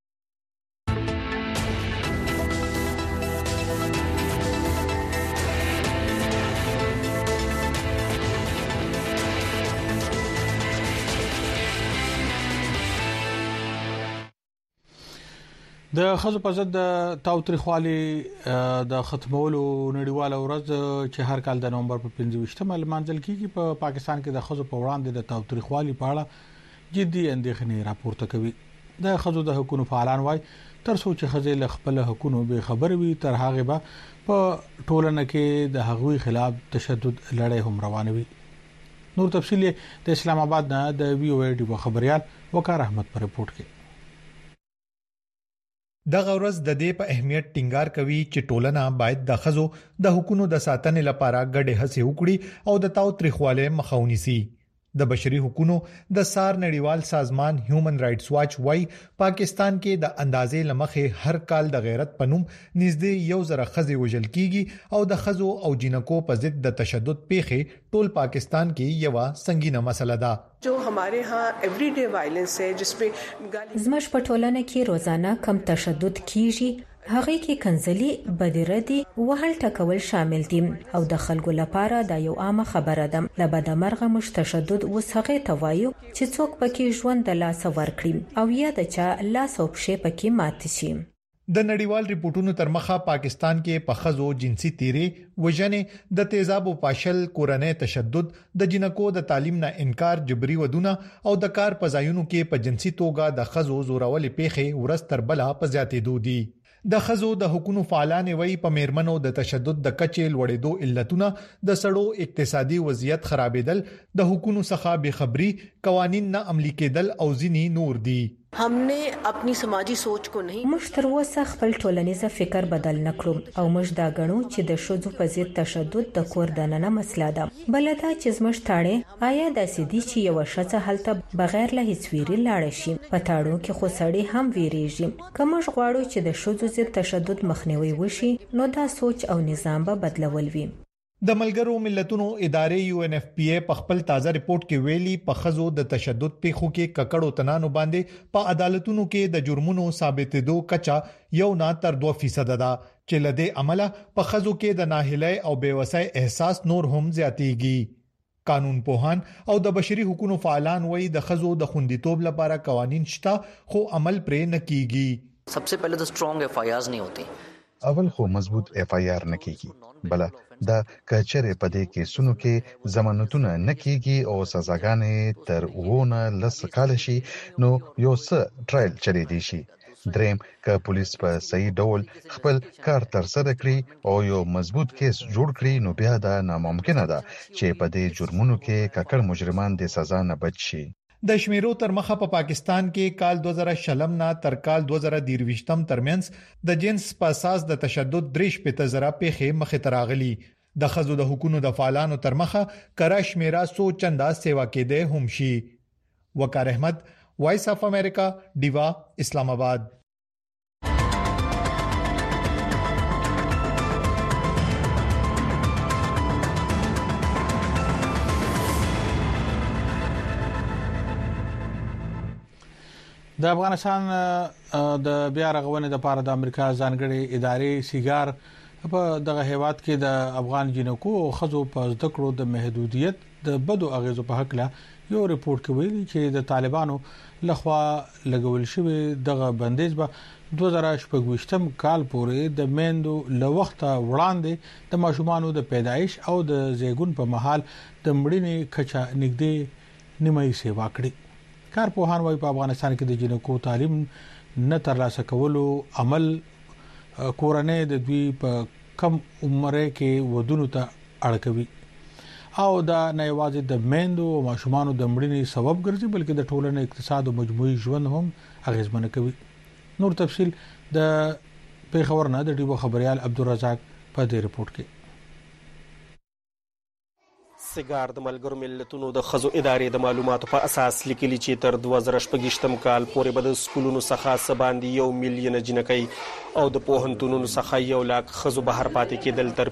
د خزو په ضد د تاوتریخوالي د ختمولو نړیواله ورځ چې هر کال د نومبر په 15مه لمانځل کیږي په پاکستان کې د خزو په وړاندې د تاوتریخوالي په اړه جدي اندېښنې راپورته کوي. د خزو د حقوقو فعالان وايي تر څو چې خزې له خپل حقوقو به خبر وي تر هغه به په ټولنه کې د هغوی خلاف تشدد لړۍ هم روانوي. نور تفصیل د اسلام آباد نه د وی او ای ډي خبريال وقار احمد پر رپورت کې. دغه ورځ د دې په اهمیت ټینګار کوي چې ټولنه باید د خزو د حقوقو د ساتنې لپاره ګډه هڅې وکړي او د تاوتریخوالي مخه ونیسي. د بشري حقوقو د سار نړیوال سازمان هیومن رائټس واچ وايي پاکستان کې د اندازې لمخې هر کال د غیرت پنوم نږدې 1000 خزې وژل کیږي او د خزو او جنکو په ضد د تشدد پیښې ټول پاکستان کې یو سنگینه مسله ده. जो हमारे यहाँ एवरीडे वायलेंस है जिसपे زمش په ټولنه کې روزانه کم تشدد کیږي هغه کې کنځلي بدردي وهل ټکول شامل دي او د خلکو لپاره دا یو عامه خبره ده. لبد مرغه مش تشدد وسغه توایو چې څوک پکې ژوند د لاس ورکړي او یا د چا لاس او پښې پکې مات شي. د نړیوال ریپورتونو تر مخه پاکستان کې په خزو جنسي تیرې وژنې د تیزاب او پاشل کورنۍ تشدد د جنکو د تعلیم نه انکار جبري ودونه او د کار پزایونو کې په جنسي توګه د خزو زورول پیښې ورستر بلا په زیاتېدو دي. د خزو د حقوقو فعالان وی په میرمنو د تشدد د کچې لوړېدو علتونه د سړو اقتصادي وضعیت خرابېدل د حقوقو څخه بے خبري قوانين نه عملي کېدل او ځینی نور دي. हमने अपनी समाजी सोच को नहीं مش تر اوسه خپل ټولنیز فکر بدل نکړو او مش دا غنو چې د شذو په ضد تشدد د کور دننه مسله ده. بلدا چې زمش تاړي آیا د سیدی چې یو شته حالت بغیر له هیڅ ویری لاړ شي په تاړو کې خو سړی هم ویریږي. کومش غواړو چې د شذو ضد تشدد مخنیوي وشي نو دا سوچ او نظام به بدلول وي. د ملګرو ملتونو ادارې UNFPA په خپل تازه ریپورت کې ویلي په خزو د تشدد پیښو کې ککړو تنانو باندې په عدالتونو کې د جرمونو ثابتېدو کچا یو نه تر 2% ده چې لدې عمله په خزو کې د ناهیلۍ او بیوسۍ احساس نور هم زیاتېږي. قانون پوهان او د بشري حقوقو فعالان وایي د خزو د خوندیتوب لپاره قوانين شته خو عمل پرې نه کیږي. सबसे पहले तो स्ट्रांग FIRs नहीं होती. اول خو مضبوط FIR نه کیږي بل دا کچره په دې کې سونو کې ضمانتونه نه کیږي او سزاګانې تر وونه لس کال شي نو یو څه ټرایل چلی دی شي. دریم که پولیس په صحیح ډول خپل کار تر سره کړي او یو مضبوط کیس جوړ کړي نو بیا دا ناممکن ده چې په دې جرمونو کې ککړ مجرمان د سزا نه بچ شي. د شمیرو تر مخه په پاکستان کې کال 2000 نه تر کال 2023 ترمنځ د جنس په اساس د تشدد 3.0 پیښې مخه تراغلي. د خزو د حقوقو د فعالانو تر مخه کرا شمیره سو چندا سیوا کېده هم شي. وقار احمد وایس اف امریکا دیوا اسلام آباد. د افغانستان د بیا رغونې لپاره د امریکا ځانګړي ادارې سیګار په دغه هیواد کې د افغان جنکو او خزو په زده کړو د محدودیت د بدو اغیزو په حق له یو ریپورت کوي چې د طالبانو لخوا لګول شوی دغه بندیز به 2024 کال پورې د میندو له وخت وړاندې د ماشومانو د پیدایش او د زیږون په مهال د مړینې کچا نږدې نیمه سیوا کړي. کارپوهان وايي په افغانستان کې د جنکو تعلیم نه ترلاسه کولو عمل کورنۍ د دوی په کم عمر کې ودونو ته اړ کوي او دا نه یوازې د میندو او ماشومانو د مړینې سبب ګرځي بلکې د ټولنې اقتصاد او مجموعي ژوند هم اغیزمن کوي. نور تفصیل د پیښور نه د ډیبو خبريال عبدالرزاق په دې رپورت کې. سګار د ملګرو ملتونو د خزو ادارې د معلوماتو په اساس لیکلي چې تر 2018 کال پورې به د سکولونو څخه سباندې 1 میلیون جنکۍ او د پوهنتونونو څخه 1 لک خزو بهر پاتې کېدل، تر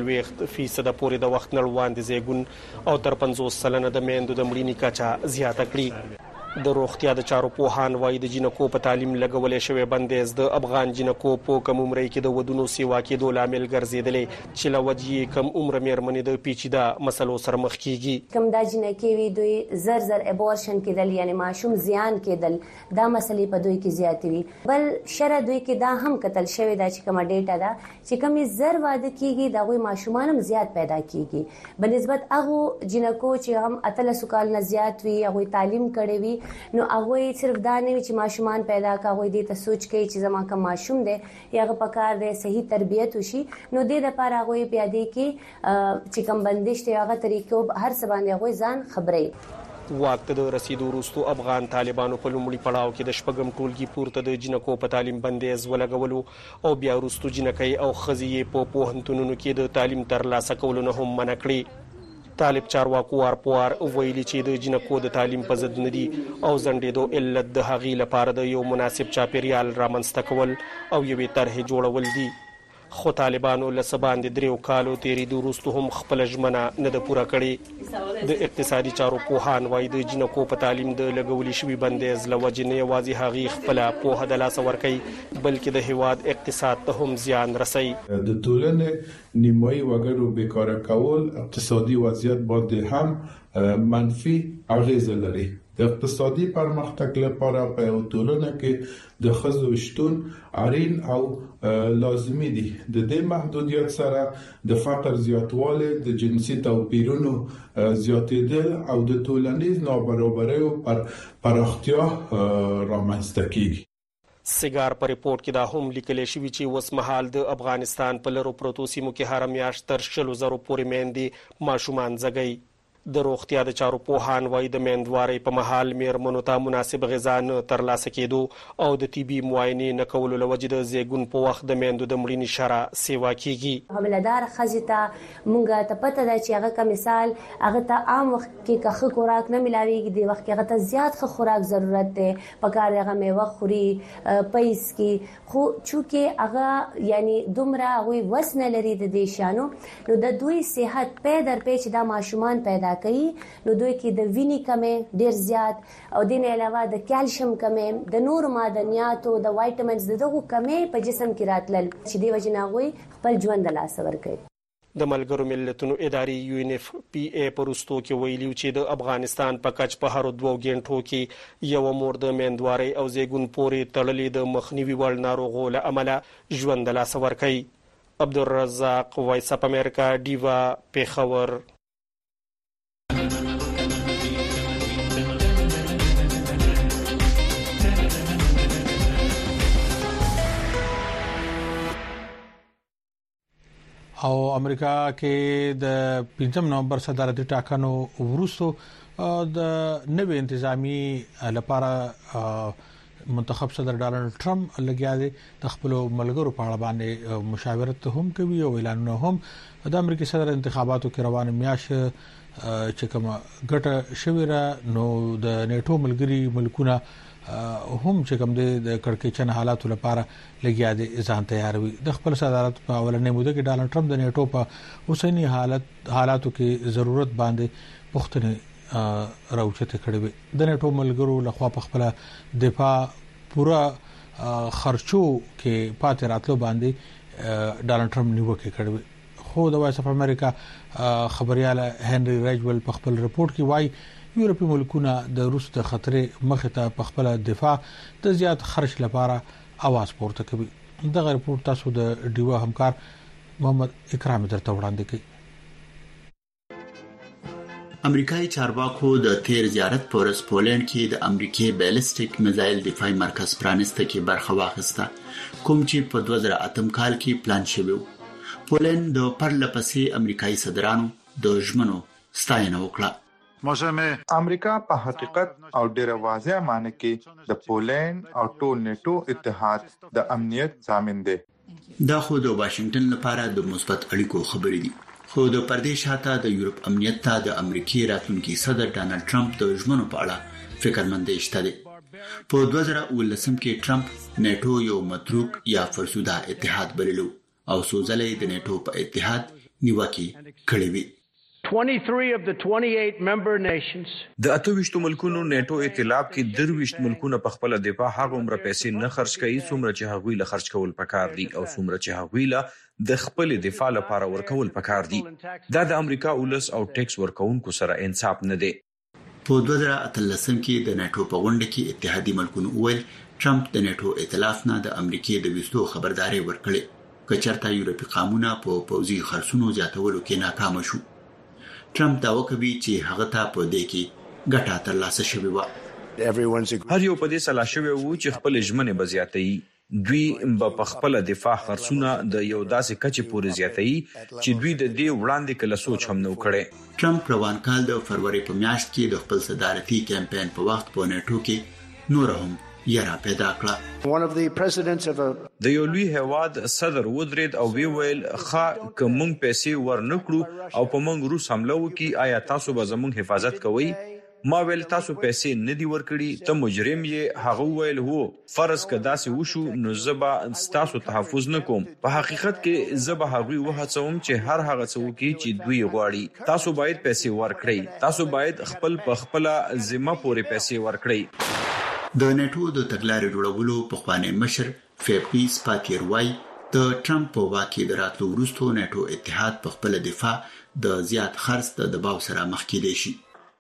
15% پورې د وخت نړیوال زیږون او تر 50% د میندو د مړینې کچه زیاته کړي. د روغتیا د چارو پوهان وايي د جنکو په تعلیم لګولې شوی بندیز د افغان جنکو په کم عمر کې د ودونو سیوا کېدو لامل ګرځیدلې چې لوجې کم عمر مېرمنې د پیچیده مسلو سره مخ کیږي. کم دا جنکې وي دوی زر ابورشن کېدل یعنی ماشوم زیان کېدل، دا مسلې په دوی کې زیاتې وي. بل شره دوی کې دا هم قتل شوی دا چې کومه ډیټا ده چې کم زر واده کیږي دا غوي ماشومان هم زیات پیدا کیږي بنسبت هغه جنکو چې هم 13 کال نه زیات وي هغه تعلیم کړي وي. نو هغه صرف دا نه وي چې ماشومان پیدا کاوي دي ته سوچ کوي چې زما کوم ماشوم دی یاغه پکار دی صحیح تربیت وشي، نو د لپاره هغه پیاده کې چې کوم بندش دی هغه طریقو هر څه باندې هغه ځان خبري. وخت د رسیدو وروسته افغان طالبانو په لومړي پړاو کې د شپږم ټولګي پورته د جنکو په تعلیم بندیز ولګولو او بیا وروسته جنکۍ او خزې په پوهنتونونو کې د تعلیم ترلاسه کولو نه هم منع کړي. طالب چارواکو وار ویلي چې د جنکو د تعلیم په ضد ندي او زندېدو علت د هغې لپاره د یو مناسب چاپیریال رامنځته کول او یوې طرحې جوړول دي. خو طالبانو له سباندې 3 کالو تیریدو وروسته هم خپل ژمنه نه ده پوره کړې. د اقتصادي چارو پوهان وايي د جنکو په تعلیم د لګولې شوي بندیز له وجې نه یوازې هغې خپله پوهه د لاسه ورکوي بلکې د هیواد اقتصاد ته هم زیان رسوي. د ټولنې نیمایي وګړو بیکاره کول اقتصادي وضعیت باندې هم منفي اغیزه لري. د اقتصادي پرمختګ لپاره په یو ټولنه کې د ښځو شتون اړین او لازمي دي. د دې محدودیت سره د فقر زیاتوالی، د جنسي توپیرونو زیاتېدل او د ټولنیز نابرابریو پراختیا رامنځته کیږي. سګار په ریپورت کې دا هم لیکل شوی چې اوس مهال د افغانستان په لرو پروتو سیمو کې هر میاشت تر 100,000 پورې میندې ماشومان زګي. د روغتیا د چارو پوهان وايي د میندوارۍ په مهال میرمنو ته مناسب غذا نه ترلاسه کېدو او د طبي معاینې نه کولو له وجې د زیږون په وخت د میندو د مړینې شرح سیوا کیږي. حامله‌دار ښځې ته مونږ ته پته ده چې هغه کوم مثال هغه ته عام وخت کې که خوراک نه ملاويږي د وخت کې هغه ته زیات خوراک ضرورت دی پکار هغه میوه خوري پیس کې خو چونکه هغه یعنی دومره وي وسنه لري د دې شانو نو د دوی صحت پیدر پیچ د ماشومان پیدا کوي نو دوی کې د وینې کمې ډیر زیات او د نه علاوه د کیلشیم کمې د نور معدنیاتو د وایټامینز دغه کمې په جسم کې راتلل چې دی وجناوي خپل ژوند لاس ورکړي. د ملګرو ملتونو ادارې UNFPA پرستو کې ویلي چې د افغانستان په کچ په هر 2 غنټو کې یو مور د میندوارۍ او زیږون پورې تړلې د مخنیوي وړ ناروغو له امله ژوند لاس ورکړي. عبدالرزاق وایس اپ امریکا دیوا پیښور. او امریکا کې د 5 نومبر صدارتي ټاکنو وروسته د نوې انتظامی لپاره منتخب صدر ډانلډ ټرمپ لګیا دی د خپل ملګرو په اړه باندې مشاورت هم کوي او اعلانونه هم. د امریکای صدر انتخاباتو کې روان میاش چې کوم ګټه شوی را نو د نیټو ملګری ملکونه هم چې کوم د کړکېچن حالاتو لپاره لګیا دي ځان تیاروي. د خپل صدارت په اولنې موده کې ډانلډ ټرمپ د نیټو په اوسنی حالاتو کې ضرورت باندې پختنه راوچته کړې وي. د نیټو ملګرو لخوا په خپل دفاع پورا خرچو کې پاتې راتلو باندې ډانلډ ټرمپ نیوکه کړې وي. خو د وایس اپ امریکا خبريال هنري رجول په خپل رپورت کې وایي یورپی ملکونه د روس د خطرې مخه ته په خپل دفاع د زیات خرج لپاره आवाज پورته کوي. دغه رپورت تاسو د ډیوا همکار محمد اکرام درته وړاندې کړي. امریکایي چارواکو د تیر زیارت پورس پولند کې د امریکای بیلستیک میزایل دفاعي مرکز پرانسته کې برخه واخیسته کوم چې په 2008 کال کې پلان شوی و. پولند د پرلپسې امریکایي صدرانو د ژمنو ستاینه وکړه. امریکا په حقیقت او ډیره واضح معنی کې د پولند او ټول نیټو اتحاد د امنیت ضامن دی. دا خو د واشنگټن لپاره د مثبت اړیکو خبرې دي، خو د پردې شاته د یورپ امنیت ته د امریکای راتلونکي صدر ډانلډ ټرمپ د ژمنو په اړه فکرمندي شته دي. په 2019 کې ټرمپ نیټو یو متروک یا فرسوده اتحاد بللو او سوزلې د نیټو په اتحاد نیوکه کړې وي. 23 of the 28 member nations د 28 ملکونو نیټو ائتلاف کې 23 ملکونه په خپل دفاع هغه عمر پیسې نه خرج کوي څومره چې هغوی له خرج کول پکار دي او څومره چې هغوی له د خپل دفاع لپاره ورکول پکار دي. دا د امریکا اولس او ټیکس ورکونکو سره انصاف نه دی. په 2013 کې د نیټو په غونډه کې اتحادیې ملکونو وویل ټرمپ د نیټو ائتلاف نه د امریکای د وستو خبرداري ورکړي کچرته یورپي قانونا په پوځي خرڅونو زیاتولو کې ناکام شو. ټرمپ دا وکوي چې هغه ته په دې کې ګټه ترلاسه شوې و. هر یو په دې سلا شوی وو چې خپل ژمنه بزیاتي دوی په خپل دفاع خرڅونه د یو داسې کچې پورې زیاتي چې دوی د دې وړاندې کله سوچ هم نه وکړي. ټرمپ روان کال د فروری په میاشت کې د خپل صدارتي کمپاین په وخت په نیټو کې نور هم یرا پیدا کړه. د یو لوی هواد صدر ودرید او وی ویل ښه کوم پیسې ورنکړو او په موږ روس حمله وکي آیا تاسو به زموږ حفاظت کوئ؟ ما ویل تاسو پیسې نه دی ورکړي ته مجرم یې. هغه ویل هو فرض کدا سي وشو نو زبا تاسو تحفظ نکوم. په حقیقت کې زبا هغوی وهڅوم چې هر هغه څه وکي چې دوی غواړي. تاسو باید پیسې ورکړئ. تاسو باید خپل په خپل ذمہ پورې پیسې ورکړئ. د نیټو د تګلارې جوړولو په خوانې مشر فیبریس پاتیر وای د ټرمپ په واکې د راتلو وروسته نیټو اتحاد په خپل دفاع د زیات خرڅ د دباو سره مخ کېدی شي.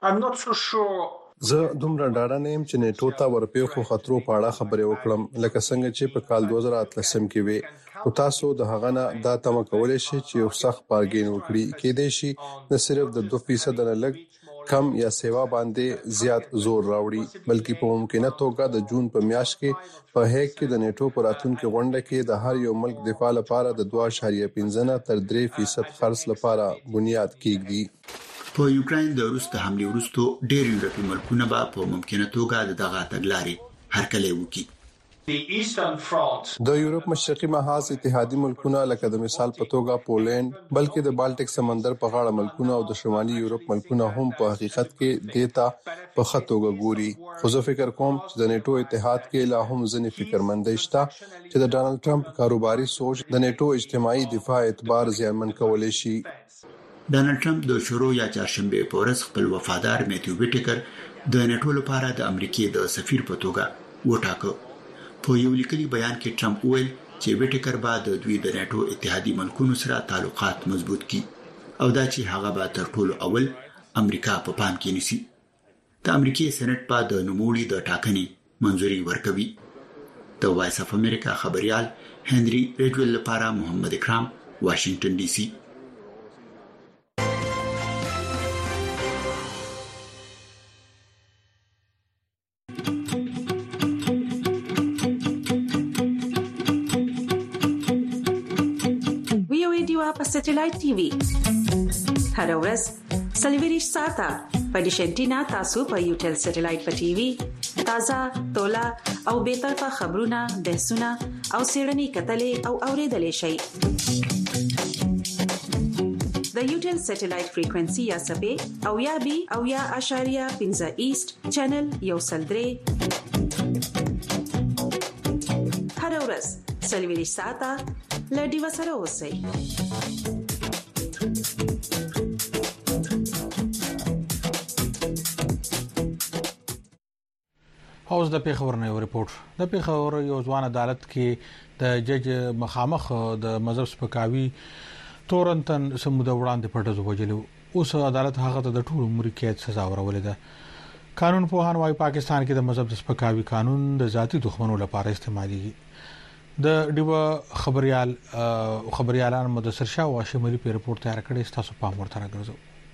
زه دومره ډاډه نه یم چې نیټو ته ورپېښو خطرو په اړه خبرې وکړم لکه څنګه چې په کال 2013 کې وي. او تاسو د هغه نه دا تمه کولای شئ چې یو سخت بارګین وکړي کېدای شي نه صرف د 2% نه لږ کم یا سیوا باندې زیات زور راوړي بلکې په ممکنه توګه د جون په میاشت کې په هیګ کې د نیټو پر راتلونکي غونډه کې د هر یو ملک دفاع لپاره د 2.15 تر 3% خرڅ لپاره بنیاد کېږي. په یوکرين د روس د حمله وروسته ډېر یورپي ملکونه به په ممکنه توګه دغه تګلارې هرکلی وکړي. د یورپ مشرقي محاذ اتحادي ملکونه لکه د مثال په توګه پولند بلکې د بالټیک سمندر په غاړه ملکونه او د شمالي یورپ ملکونه هم په حقیقت کې دیتا په خطوګه ګوري. خو زه فکر کوم چې د نیټو اتحاد کې لا هم ځنې فکرمندي شته چې د ډانلډ ټرمپ کاروباري سوچ د نیټو اجتماعي دفاع اعتبار زیانمن کولای شي. ډانلډ ټرمپ د شروع یا چهارشنبه په ورځ خپل وفادار میتیو ویټیکر د نیټو لپاره د امریکای د سفیر په توګه وټاکه. په یو لیکلي بیان کې ټرمپ ویل چې ویټیکر به د دوی د نیټو اتحادي ملکونو سره تعلقات مضبوط کړي او دا چې هغه به تر ټولو اول امریکا په پام کې نیسي. د امریکای سېنات په د نوموړي د ټاکنې منځوري ورکوي. د وایس اف امریکا خبريال هنري ریډویل لپاره محمد اکرام واشنگټن ډي سي. سټلایټ ټي وي هر ورځ سلویریش ساته په ډیشنټینا تاسو په یوټل سټلایټ په ټي وي تازه تولا او به طرفه خبرونه بحثونه او سیړنی کتلې او اوریدلې شي. د یوټل سټلایټ فریکوئنسي یا سبې او یا بي او یا اشاریه 15 ایست چینل یو سلدري هر ورځ سلویریش ساته لډي وسره اوسئ. اوس د پیښور نه یو ریپورت. د پیښور یو ځوان عدالت کې د جج مخامخ د مذهب سپکاوي تورنتن سموده وړاندې پټه وجلو. اوس عدالت هغه ته د ټول عمر قید سزا ورولې ده. قانون پوهان وايي پاکستان کې د مذهب سپکاوي قانون د ذاتي دښمنو لپاره استعمالي. د ډیو خبريالان مدثر شاه او شمالي په ریپورت تیار کړی تاسو پام ورته راغورځو.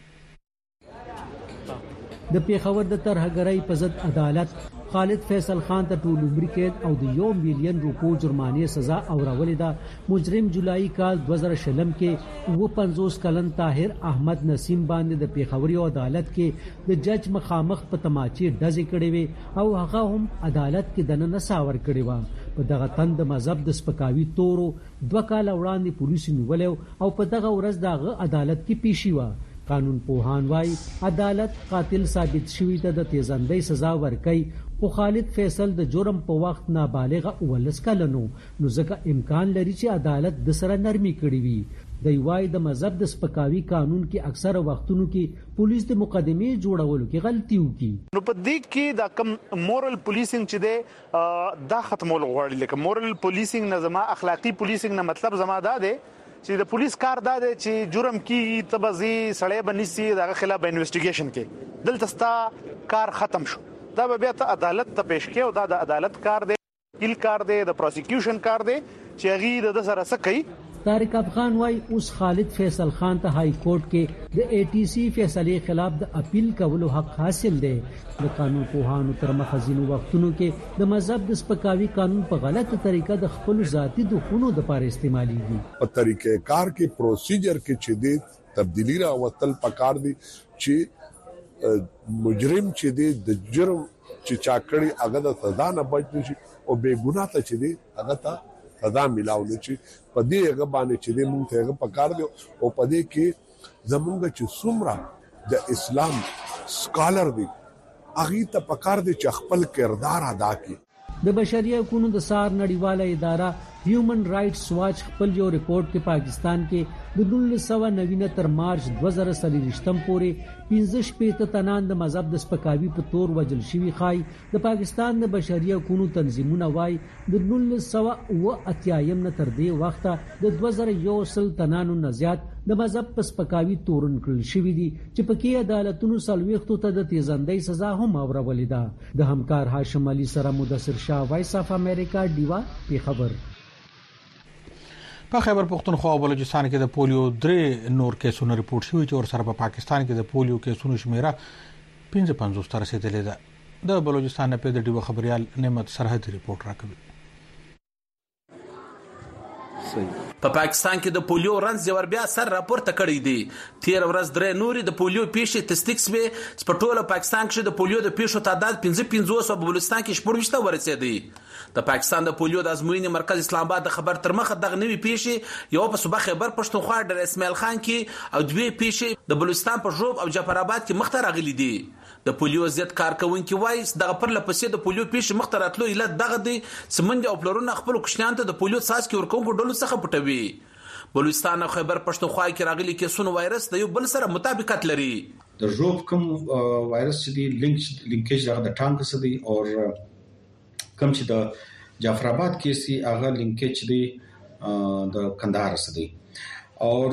د پیښور د ترهګرۍ په ضد عدالت خالد فیصل خان ته ټول عمر قید او د 1 مليون روپو جرمانه سزا اورولې ده. مجرم جولای کال 2000 کې 50 کلن طاهر احمد نسیم باندې د پیښوري عدالت کې د جج مخامخ په تماچې ډزې کړې وي او هغه هم عدالت کې دنه نساور کړی و. په دغه تند مذهب د سپکاوي تورو 2 کال وړاندې پولیسو نیولو او په دغه ورځ دغه عدالت کې پیشي و. قانون پوهان وايي عدالت قاتل ثابت شوی ته د تیزاندۍ سزا ورکړي، خو خالد فیصل د جرم په وخت نابالغ 19 کلنو، نو ځکه امکان لري چې عدالت د سره نرمي کړي وي. د وايي د مذهب د سپکاوي قانون کې اکثره وختونو کې پولیس د مقدمې جوړولو کې غلطي وکړي. نو په دې کې دا کم مورل پولیسینګ چې دی دا ختمول غواړي، لکه مورل پولیسینګ نه زما اخلاقی پولیسینګ نه مطلب زما دا دی چې د پولیس کار دا دی چې جرم کې تبزي سړی بنسي دغه خلاف انویسټیګیشن کې دلته ستا کار ختم شو، دا به بیا ته عدالت ته پیش کې او دا د عدالت کار دی، وکیل کار دی، د پروسیکیوشن کار دی چې هغه د سره څه کوي. طارق افغان وايي اوس خالد فیصل خان ته های کورټ کې د ATC فیصله خلاف د اپیل کولو حق حاصل دی. د قانون پوهانو تر مخزینو وختونو کې د مذهب د سپکاوي قانون په غلطه طریقه د خپل ذاتی دخونو د لپاره استعماليږي. په طریقې کار کې پروسیجر کې چې د تبدیلی راوتل پکار دي چې مجرم چې د جرم چې چاکړي هغه د سزا نه بچ نشي او بے ګناه ته چې دی هغه ته سزا ملاوي چې په دې هغه باندې چې د مونږ ته هغه پکار دی او په دې کې زمونږ چې څومره د اسلام سکالر دی هغه ته پکار دی چې خپل کردار ادا کړي. د بشري حقوقو د سار نړیواله اداره هیومن رائټس واچ خپل یو ریپورت کې پاکستان کې د 1990 تر مارچ 2023 پورې 15 تنان د مذهب د سپکاوي په تور وجل شوی خای. د پاکستان د بشري حقوقو تنظیمونه وايي د 1980 نه تر دې وخته د 2001 تنانو نه زیات د مذهب په سپکاوي تورن کړل شوی دي چې پکې عدالتونو سلويختو ته د تیزاندۍ سزا هم اورولې ده. د همکار هاشم علي سره مدثر شاه، وایس اف امریکا، دیوا په خبر. په خیبر پختونخوا او بلوچستان کې د پولیو 3 نور کیسونه ریپورت شوي چې ورسره په پاکستان کې د پولیو کیسونو شمیره 55 تر رسیدلې ده. د بلوچستان نه په د ډیو خبريال نعمت سرحدي ریپورت راکوي. په پاکستان کې د پولیو رنځ یو بیا سر راپورته کړی دی. 13 ورځ درې نوري د پولیو پیښې تصدیق شوه. په ټوله پاکستان کې د پولیو د پیښو تعداد 55 او بلوچستان کې 14 ورسېدی. د پاکستان د پولیو د ازموینې مرکز اسلام آباد د خبر تر مخه دغه نوې پیښې یو په صوبه خیبر پښتونخوا د اسماعیل خان کې او دوی پیښې د بلوچستان په ژوب او جعفر آباد کې مخته راغلي دي. د پولیو ضد کارکونکو وایي دغه پر لپسې د پولیو پیښې مخته راتلو علت دغه دی سمند او پلرونه خپل کوشنیان ته د پولیو څاڅکي ورکوونکو ډلو څخه پټوي. بلوچستان او خیبر پښتونخوا کې راغلي کیسونه وایرس د یو بل سره مطابقت لري. د ژوب کوم وایرس چې دی لینکیج هغه د ټانک سره دی او کوم چې د جعفر آباد کې سي هغه لینکیج دی د کندهار سره دی. اور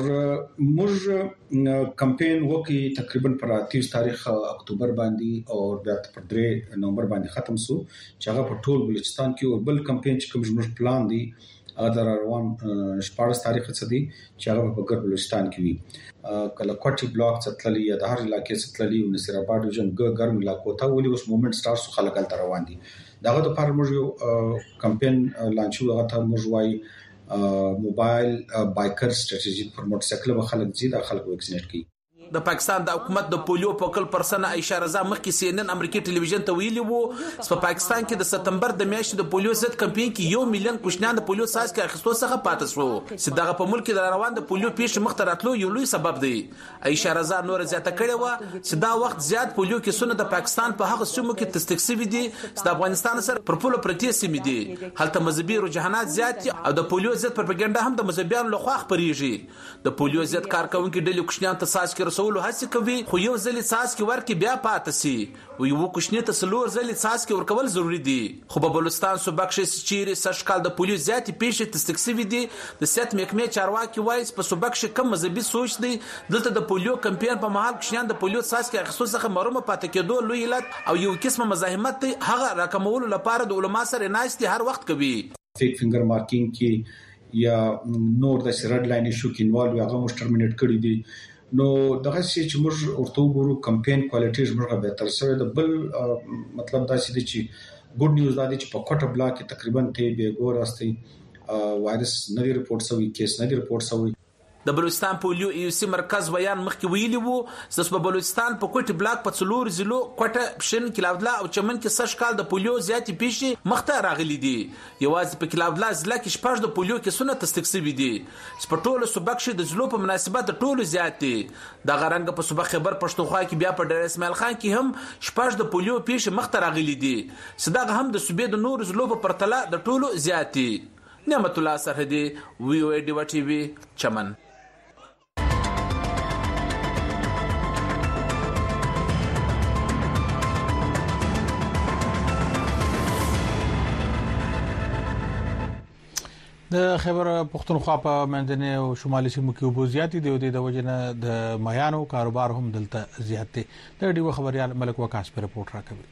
موږ کمپین وکي تقریبا پر 30 تاریخ اکتوبر باندې او بیا پر 3 نومبر باندې ختم سو چې هغه په ټول بلوچستان کې او بل کمپین چې کوم زموږ پلان دی هغه روان 14 تاریخ څخه دی چې هغه په ګر بلوچستان کې وي. کله کوټي بلاک څتللی یا د هر علاقې څتللی او نصیر آباد ډیویژن ګرم علاقو ته ولې اوس موومېنټ سٹارټ سو خلک تل روان دي. داغه د پر موږ یو کمپین لانچ هغه ته موږ وای موبایل بایکر ستراتیژي پر موټر سایکل به خلک زیاده خلک ویکسینیټ کی. د پاکستان د حکومت د پولیو په کل پرسنه عائشہ رضا مخکې CNN امریکای ټلویزیون ته ویلي وو په پاکستان کې د سپتمبر د میاشتې د پولیو ضد کمپاین کې 1 میلیون کوشنیان د پولیو څاڅکي اخیستو څخه پاتې شو چې دغه په ملک د روان د پولیو پیښې مخته راتلو یو لوی سبب دی. عائشہ رضا نور زیاته کړې و چې دا وخت زیات پولیو کیسونه د پاکستان په هغه سیمو کې تصدیق شوي دي چې د افغانستان سره پر پوله پرتې سیمې دي. هلته مذهبي رجحانات زیات او د پولیو ضد پروپاګاندا هم د مذهبيانو لخوا خپريږي. د پولیو ضد کارکونکو ډلې کوشنیان ته څاڅکي رسولو هڅه کوي خو یو ځل څاڅکي ورکې بیا پاتې سي او یو کوشنی ته سلور ځل څاڅکي ورکول ضروری دي. خو په بلوچستان صوبه کې چیرې سشکال د پولیس ذاتي پیښې تصدیق شوي دي. د سیات محکمې چارواکي وایي په صوبه کې کم مذهبي سوچ دی دلته د پولیو کمپاین په محل کوشنیان د پولیو څاڅکي اخیستو څخه محروم پاتې کېدو لوی علت او یو قسمه مزاحمت دی هغه راکمولو لپاره د علما سره ناشتي هر وخت کوي. فیک فینګر مارکینګ کې یا نور د سرډ لاین ایشو کې انوالو هغه مش ټرمینیټ کړی دي. نو دغه چې موږ ورته وګورو کمپاین کوالټي موږ به تر سره د بل مطلب دا چې ګډ نیوز دا دی چې په کوټه بلاک کې تقریبا ته به ګور واستي وایرس نه ریپورت شوی کیس نه ریپورت شوی. د بلوچستان پولیو ایوسی مرکز بیان مخکې ویلي وو چې په بلوچستان په کوټ بلاک په څلور ضلعو کوټه پښین کلاودلا او چمن کې سش کال د پولیو زیاتې پیښې مخته راغلي دي یوازې په کلاودلا ضلع کې شپږ د پولیو کیسونه تصدیق شوي دي په ټولو صوبک شي د ضلعو په مناسبت د ټولو زیات دي د غرنګ په صوبه خیبر پښتونخوا کې بیا په ډیر اسماعیل خان کې هم شپږ د پولیو پیښې مخته راغلي دي صداغه هم د صوبې د نور ضلعو په پرتله د ټولو زیات دي نعمت الله سرحدي وی او ای ډیوا ټي وي چمن د خیبر پښتونخوا په منځنۍ او شمالي سیمو کې اوبو زیاتې دي د وجنه د میانو کاروبار هم دلته زیات دي د ډیو خبريال ملک وکاس پر رپورت راکوي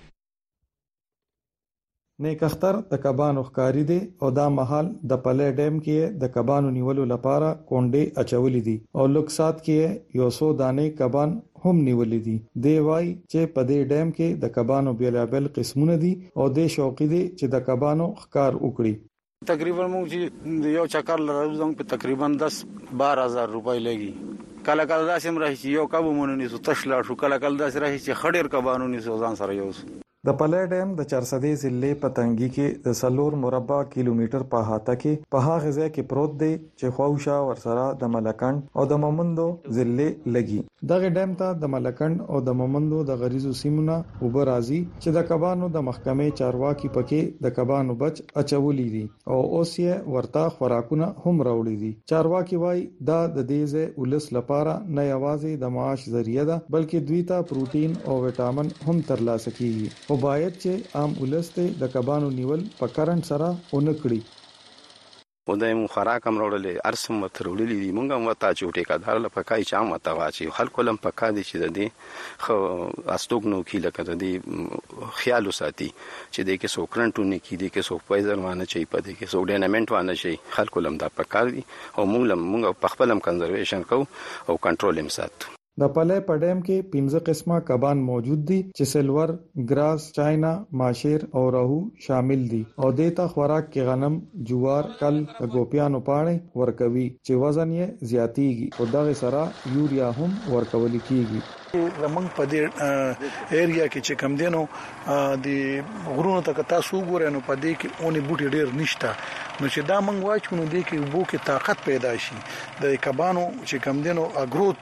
نیک اختر د کبانو ښکاری دي او دا محل د پلې ډیم کې د کبانو نیولو لپاره کونډې اچولې دي او لوکسات کې 100 دانې کبان هم نیولې دي دی وای چې په دې ډیم کې د کبانو بیلابل قسمونه دي او د شوقي دي چې د کبانو ښکار وکړي تقریبا موږ یو چکر لرو په تقریبا 10-12,000 روپۍ لګي کله کله داسې راځي یو کبو مونږ نه تشلا شو کله کله داسې راځي چې خډیر کبانو نه ځان سره یو د پلې ډیم د چرسدې ضلع په تنګي کې د سلور مربع کیلومتر په احاطه کې په هغه ځای کې پروت دی چې خوښا ورسره د ملکند او د مومندو ضلع لګي دغه ډیم ته د ملکند او د مومندو د غریزو سیمونه وبر راځي چې د کبانو د محکمې چارواکي پکې د کبانو بچ اچولې دي او اوس یې ورته خوراکونه هم راوړي دي چارواکي وای دا د دې ځای ولس لپاره نه یوازې د معاش ذریعہ ده بلکې دوی ته پروتین او وټامین هم ترلاسه کیږي او باید چې عام ولسته د کبانو نیول په کرنټ سره اونکړي ودای مو خوراک هم وروړلې ارسم وترولې دي مونږ هم وتا چې ټیکادار له پکای چا متا واچي خلکو لم پکا دي چې د دې خو استوګنو کې لکه د دې خیال وساتي چې د کې سو کرنټونه کې دي کې سو پایزر وانه چي په دې کې سو ډاینامنت وانه شي خلکو لم دا پکا دي او مونږ په خپل هم کنزرویشن کو او کنټرول هم ساتو د پلې په ډیم کې 15 قسمه کبان موجود دي چې سلور، ګراس، چاینا، ماشیر او راهو شامل دي او دیتا خوراک کې غنم، جوار، کل، ګوپیانو پاڼې ورکوي چې وزن یې زیاتیږي او دغه سره یوریا هم ورکول کیږي زمونږ په دې ایریا کې چې کم دینو د غرونو ته تاسو ګورئ نو په دې کې اونې بوټي ډیر نشته نو چې دا مونږ واچو نو دې کې بو کې طاقت پیدا شي د کبانو چې کم دینو اګروت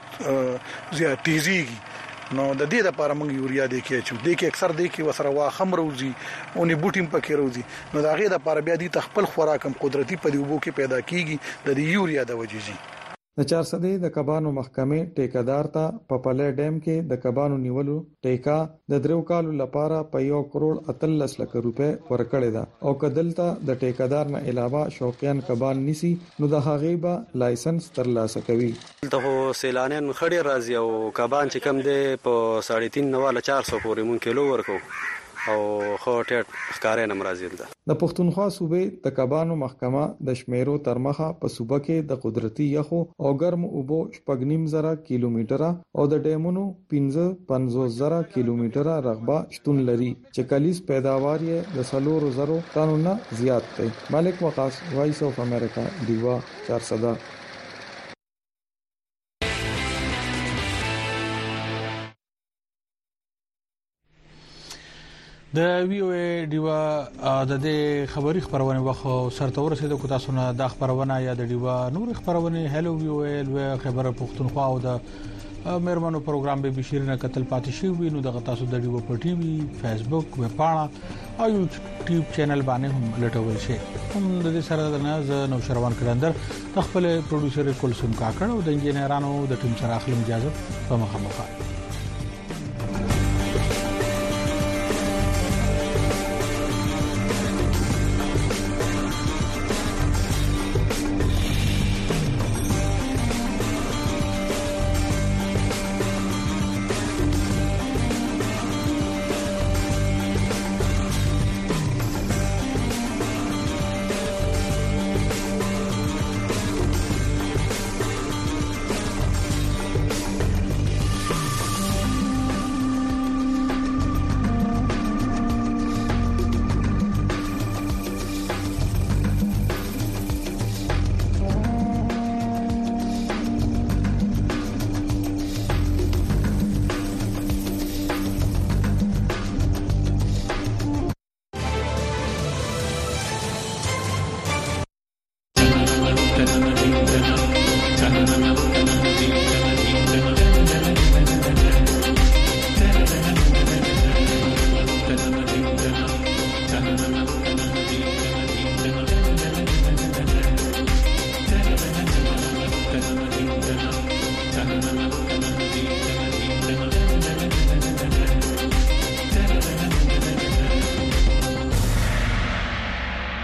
زیاتېږي نو د دې لپاره موږ یوریا دې کې چې دې کې اکثر دې کې وسره واخم روزي اونې بوټیم پکې روزي نو دا غي د لپاره بیا دې تخپل خوراکم قدرتي په دې بو کې پیدا کیږي د یوریا د وجې د چارسدې د کبانو محکمې ټیکادار ته په پلې ډیم کې د کبانو نیولو ټیکا د درو کالو لپاره په 1.13 کروڑ روپے ورکړی دا او کدلته د ټیکادار نه علاوه شوقیان کبان نسی نو د هغه به لایسنس ترلاسه کوي ته سیلانیان خړې راځي او کبان چې کم دی په 3.5 نواله 400 پورې مون کیلو ورکو او خو ټیټ ښکارې نم راځي د پښتونخوا صوبې د کبانو محکمه د شمیرو ترمخه په صوبه کې د قدرتي یخو او ګرم اوبو 8.5 کیلومتره او د ډیمونو 15,000 کیلومتره رقبه شتون لري چې کلیز پیداوار یې د 300,000 ټنونو زیات دی ملک وقاص وایس اف امریکا دیوا 400 د وی او ای دیوا د دې خبري خبرونه وخت سرته ورسېده کو تاسو نه د خبرونه یا د دیوا نور خبرونه هلو وی او ای خبر پښتونخوا او د مېرمنو پروګرام به بشیر نه قتل پاتې شي وینو د تاسو د دیوا په ټي وي فیسبوک وب پاڼه او یوټیوب چینل باندې هم لټول شي هم د دې سره د ناز نو شروان کړندر خپل پروډوسر کولسوم کاکړ او د انجینرانو د ټیم سره اخلم اجازه په مخه